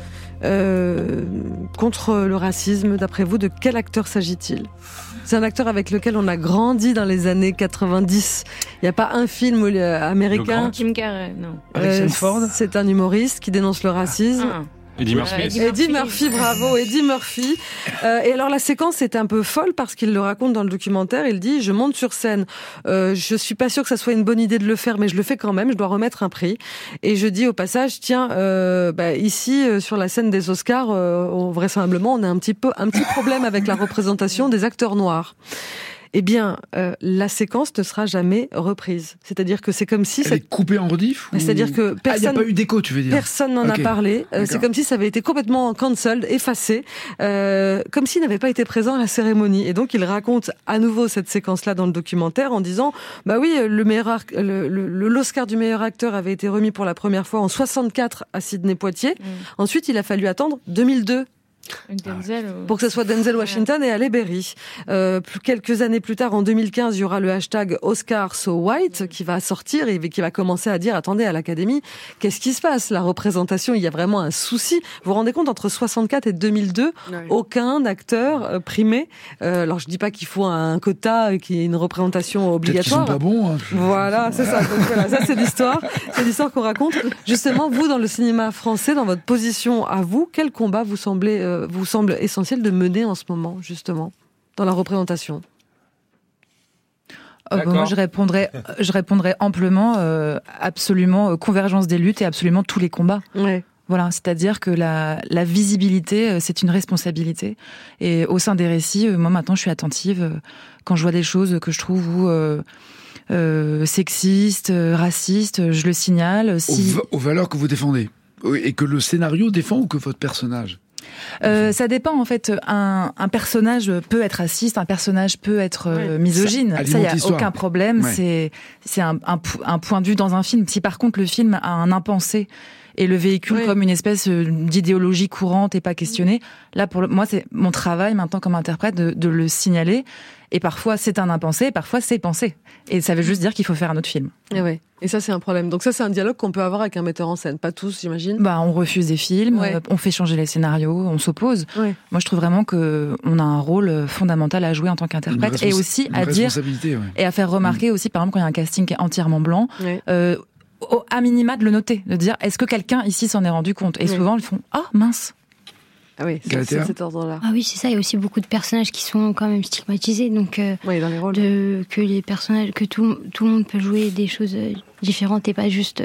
contre le racisme. D'après vous, de quel acteur s'agit-il ? C'est un acteur avec lequel on a grandi dans les années 90. Il n'y a pas un film américain. Jim Carrey, non. Harrison Ford. C'est un humoriste qui dénonce le racisme. Eddie Murphy. Eddie Murphy, bravo, Eddie Murphy. Et alors la séquence est un peu folle parce qu'il le raconte dans le documentaire. Il dit, je monte sur scène, je suis pas sûr que ça soit une bonne idée de le faire, mais je le fais quand même, je dois remettre un prix. Et je dis au passage, tiens, ici, sur la scène des Oscars, vraisemblablement, on a un petit problème avec la représentation des acteurs noirs. Eh bien, la séquence ne sera jamais reprise. C'est-à-dire que c'est comme si... Elle est coupée en rediff ou... C'est-à-dire que personne... il n'y a pas eu d'écho, tu veux dire. Personne n'en a parlé. C'est comme si ça avait été complètement cancelled, effacé, comme s'il n'avait pas été présent à la cérémonie. Et donc, il raconte à nouveau cette séquence-là dans le documentaire en disant, bah oui, l'Oscar du meilleur acteur avait été remis pour la première fois en 64 à Sydney-Poitiers. Ensuite, il a fallu attendre 2002. Pour que ce soit Denzel Washington et Halle Berry. Quelques années plus tard, en 2015, il y aura le hashtag Oscar So White qui va sortir et qui va commencer à dire, attendez, à l'Académie, qu'est-ce qui se passe ? La représentation, il y a vraiment un souci. Vous vous rendez compte, entre 64 et 2002, aucun acteur primé. Alors, je dis pas qu'il faut un quota, qu'il y ait une représentation obligatoire. Peut-être qu'ils sont pas bons. Hein. Voilà, c'est ça. Donc, voilà, ça, c'est l'histoire. C'est l'histoire qu'on raconte. Justement, vous, dans le cinéma français, dans votre position à vous, quel combat vous semble essentiel de mener en ce moment, justement, dans la représentation ? Moi, je répondrais amplement, absolument, convergence des luttes et absolument tous les combats. Ouais. Voilà, c'est-à-dire que la visibilité, c'est une responsabilité. Et au sein des récits, moi maintenant, je suis attentive quand je vois des choses que je trouve sexistes, racistes, je le signale. Aux valeurs que vous défendez et que le scénario défend ou que votre personnage ? Ça dépend en fait. Un personnage peut être raciste, un personnage peut être misogyne. Ça, y a aucun problème. Ouais. C'est un point de vue dans un film. Si par contre le film a un impensé et le véhicule comme une espèce d'idéologie courante et pas questionnée. Là, moi, c'est mon travail maintenant comme interprète de le signaler. Et parfois, c'est un impensé, parfois, c'est pensé. Et ça veut juste dire qu'il faut faire un autre film. Et ça, c'est un problème. Donc ça, c'est un dialogue qu'on peut avoir avec un metteur en scène. Pas tous, j'imagine. On refuse des films, on fait changer les scénarios, on s'oppose. Moi, je trouve vraiment qu'on a un rôle fondamental à jouer en tant qu'interprète et aussi à dire et à faire remarquer aussi, par exemple, quand il y a un casting qui est entièrement blanc, à minima de le noter, de dire est-ce que quelqu'un ici s'en est rendu compte. Et souvent, ils font mince. Ah oui, c'est cet ordre-là. Ah oui, c'est ça. Il y a aussi beaucoup de personnages qui sont quand même stigmatisés. Donc, dans les rôles. Que les personnages, que tout le monde peut jouer des choses différentes et pas juste,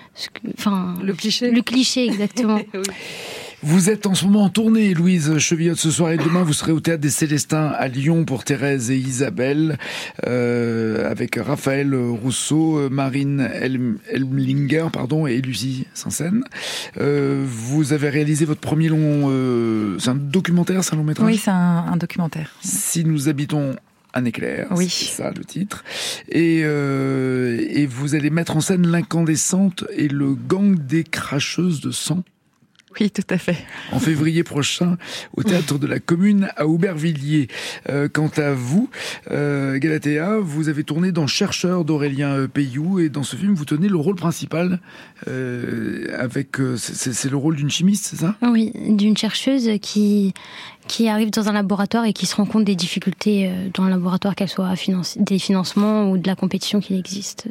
le cliché. Le cliché, exactement. Oui. Vous êtes en ce moment en tournée, Louise Chevillotte. Ce soir et demain, vous serez au Théâtre des Célestins à Lyon pour Thérèse et Isabelle, avec Raphaël Rousseau, Marine Elmlinger, et Lucie Sansen. Vous avez réalisé votre premier long... c'est un documentaire, c'est un long métrage ? Oui, c'est un documentaire. Si nous habitons un éclair, oui. C'est ça le titre. Et vous allez mettre en scène l'incandescente et le gang des cracheuses de sang. Oui, tout à fait. En février prochain, au Théâtre de la Commune à Aubervilliers. Quant à vous, Galatea, vous avez tourné dans Chercheur d'Aurélien Peyou, et dans ce film, vous tenez le rôle principal avec... c'est le rôle d'une chimiste, c'est ça ? Oui, d'une chercheuse qui arrive dans un laboratoire et qui se rend compte des difficultés dans le laboratoire, qu'elles soient des financements ou de la compétition qui existe.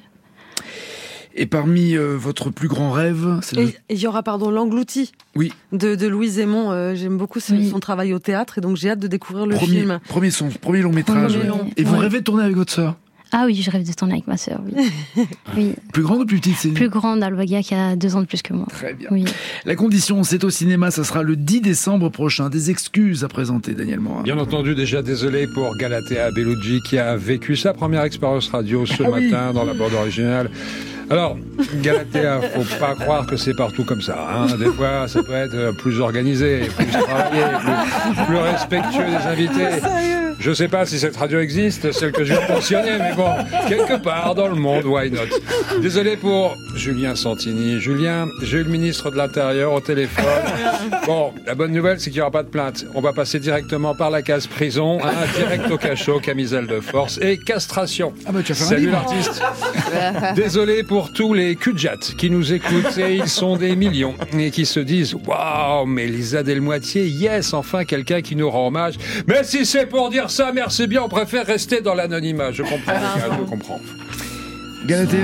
Et parmi votre plus grand rêve, il y aura l'Englouti. Oui. De Louise Aymon. J'aime beaucoup son travail au théâtre, et donc j'ai hâte de découvrir le film. Premier long métrage. Et vous rêvez de tourner avec votre sœur ? Ah oui, je rêve de tourner avec ma sœur, oui. Oui. Plus grande ou plus petite ? Plus grande, Alwaga, qui a 2 ans de plus que moi. Très bien. Oui. La Condition, c'est au cinéma, ça sera le 10 décembre prochain. Des excuses à présenter, Daniel Morin. Bien entendu, déjà désolé pour Galatea Bellucci qui a vécu sa première expérience radio ce matin dans la bande originale. Alors, Galatea, faut pas croire que c'est partout comme ça. Hein. Des fois, ça peut être plus organisé, plus travaillé, plus respectueux des invités. Je sais pas si cette radio existe, celle que je viens de mentionner, mais bon, quelque part dans le monde, why not ? Désolé pour Julien Santini. Julien, j'ai eu le ministre de l'Intérieur au téléphone. Bon, la bonne nouvelle, c'est qu'il n'y aura pas de plainte. On va passer directement par la case prison, direct au cachot, camisole de force et castration. Ah bah, tu as fait Salut l'artiste. Désolé pour tous les cul-de-jatte qui nous écoutent, et ils sont des millions, et qui se disent « Waouh, mais Lisa Delmoitier, yes, enfin quelqu'un qui nous rend hommage. » Mais si c'est pour dire ça, merci bien, on préfère rester dans l'anonymat. Je comprends. Galatea ?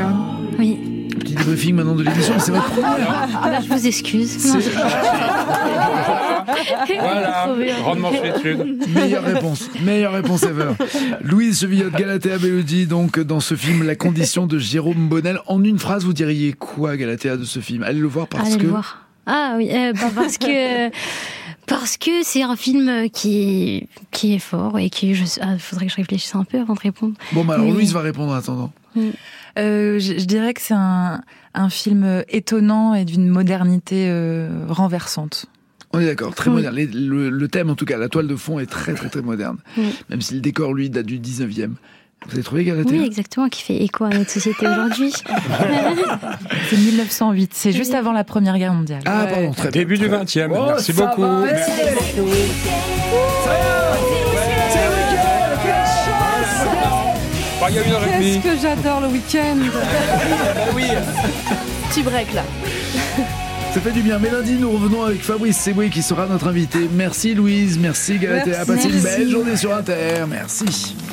Oui. Petit débriefing maintenant de l'émission, c'est votre première. Je vous excuse. Voilà, grandement solitude. Meilleure réponse ever. Louise Chevillotte, Galatea Bellucci, donc dans ce film La Condition de Jérôme Bonnel. En une phrase, vous diriez quoi, Galatea, de ce film ? Allez le voir parce que... le voir. Ah oui, parce que c'est un film qui est fort et faudrait que je réfléchisse un peu avant de répondre. Bon, bah alors Louise va répondre en attendant. Je dirais que c'est un film étonnant et d'une modernité renversante. On est d'accord, très moderne. Le thème, en tout cas, la toile de fond est très, très, très moderne. Même si le décor, lui, date du 19e. Vous avez trouvé, Galatea ? Oui, exactement, qui fait écho à notre société aujourd'hui. C'est 1908, c'est juste avant la Première Guerre mondiale. Ah, pardon, très bien. Début du 20e, merci beaucoup. Merci beaucoup. Il y a 1h30. Qu'est-ce que j'adore le week-end. Oui. Petit break, là. Ça fait du bien. Mais lundi, nous revenons avec Fabrice Seboué qui sera notre invité. Merci Louise, merci Galatea. Passez une belle journée sur Inter. Merci.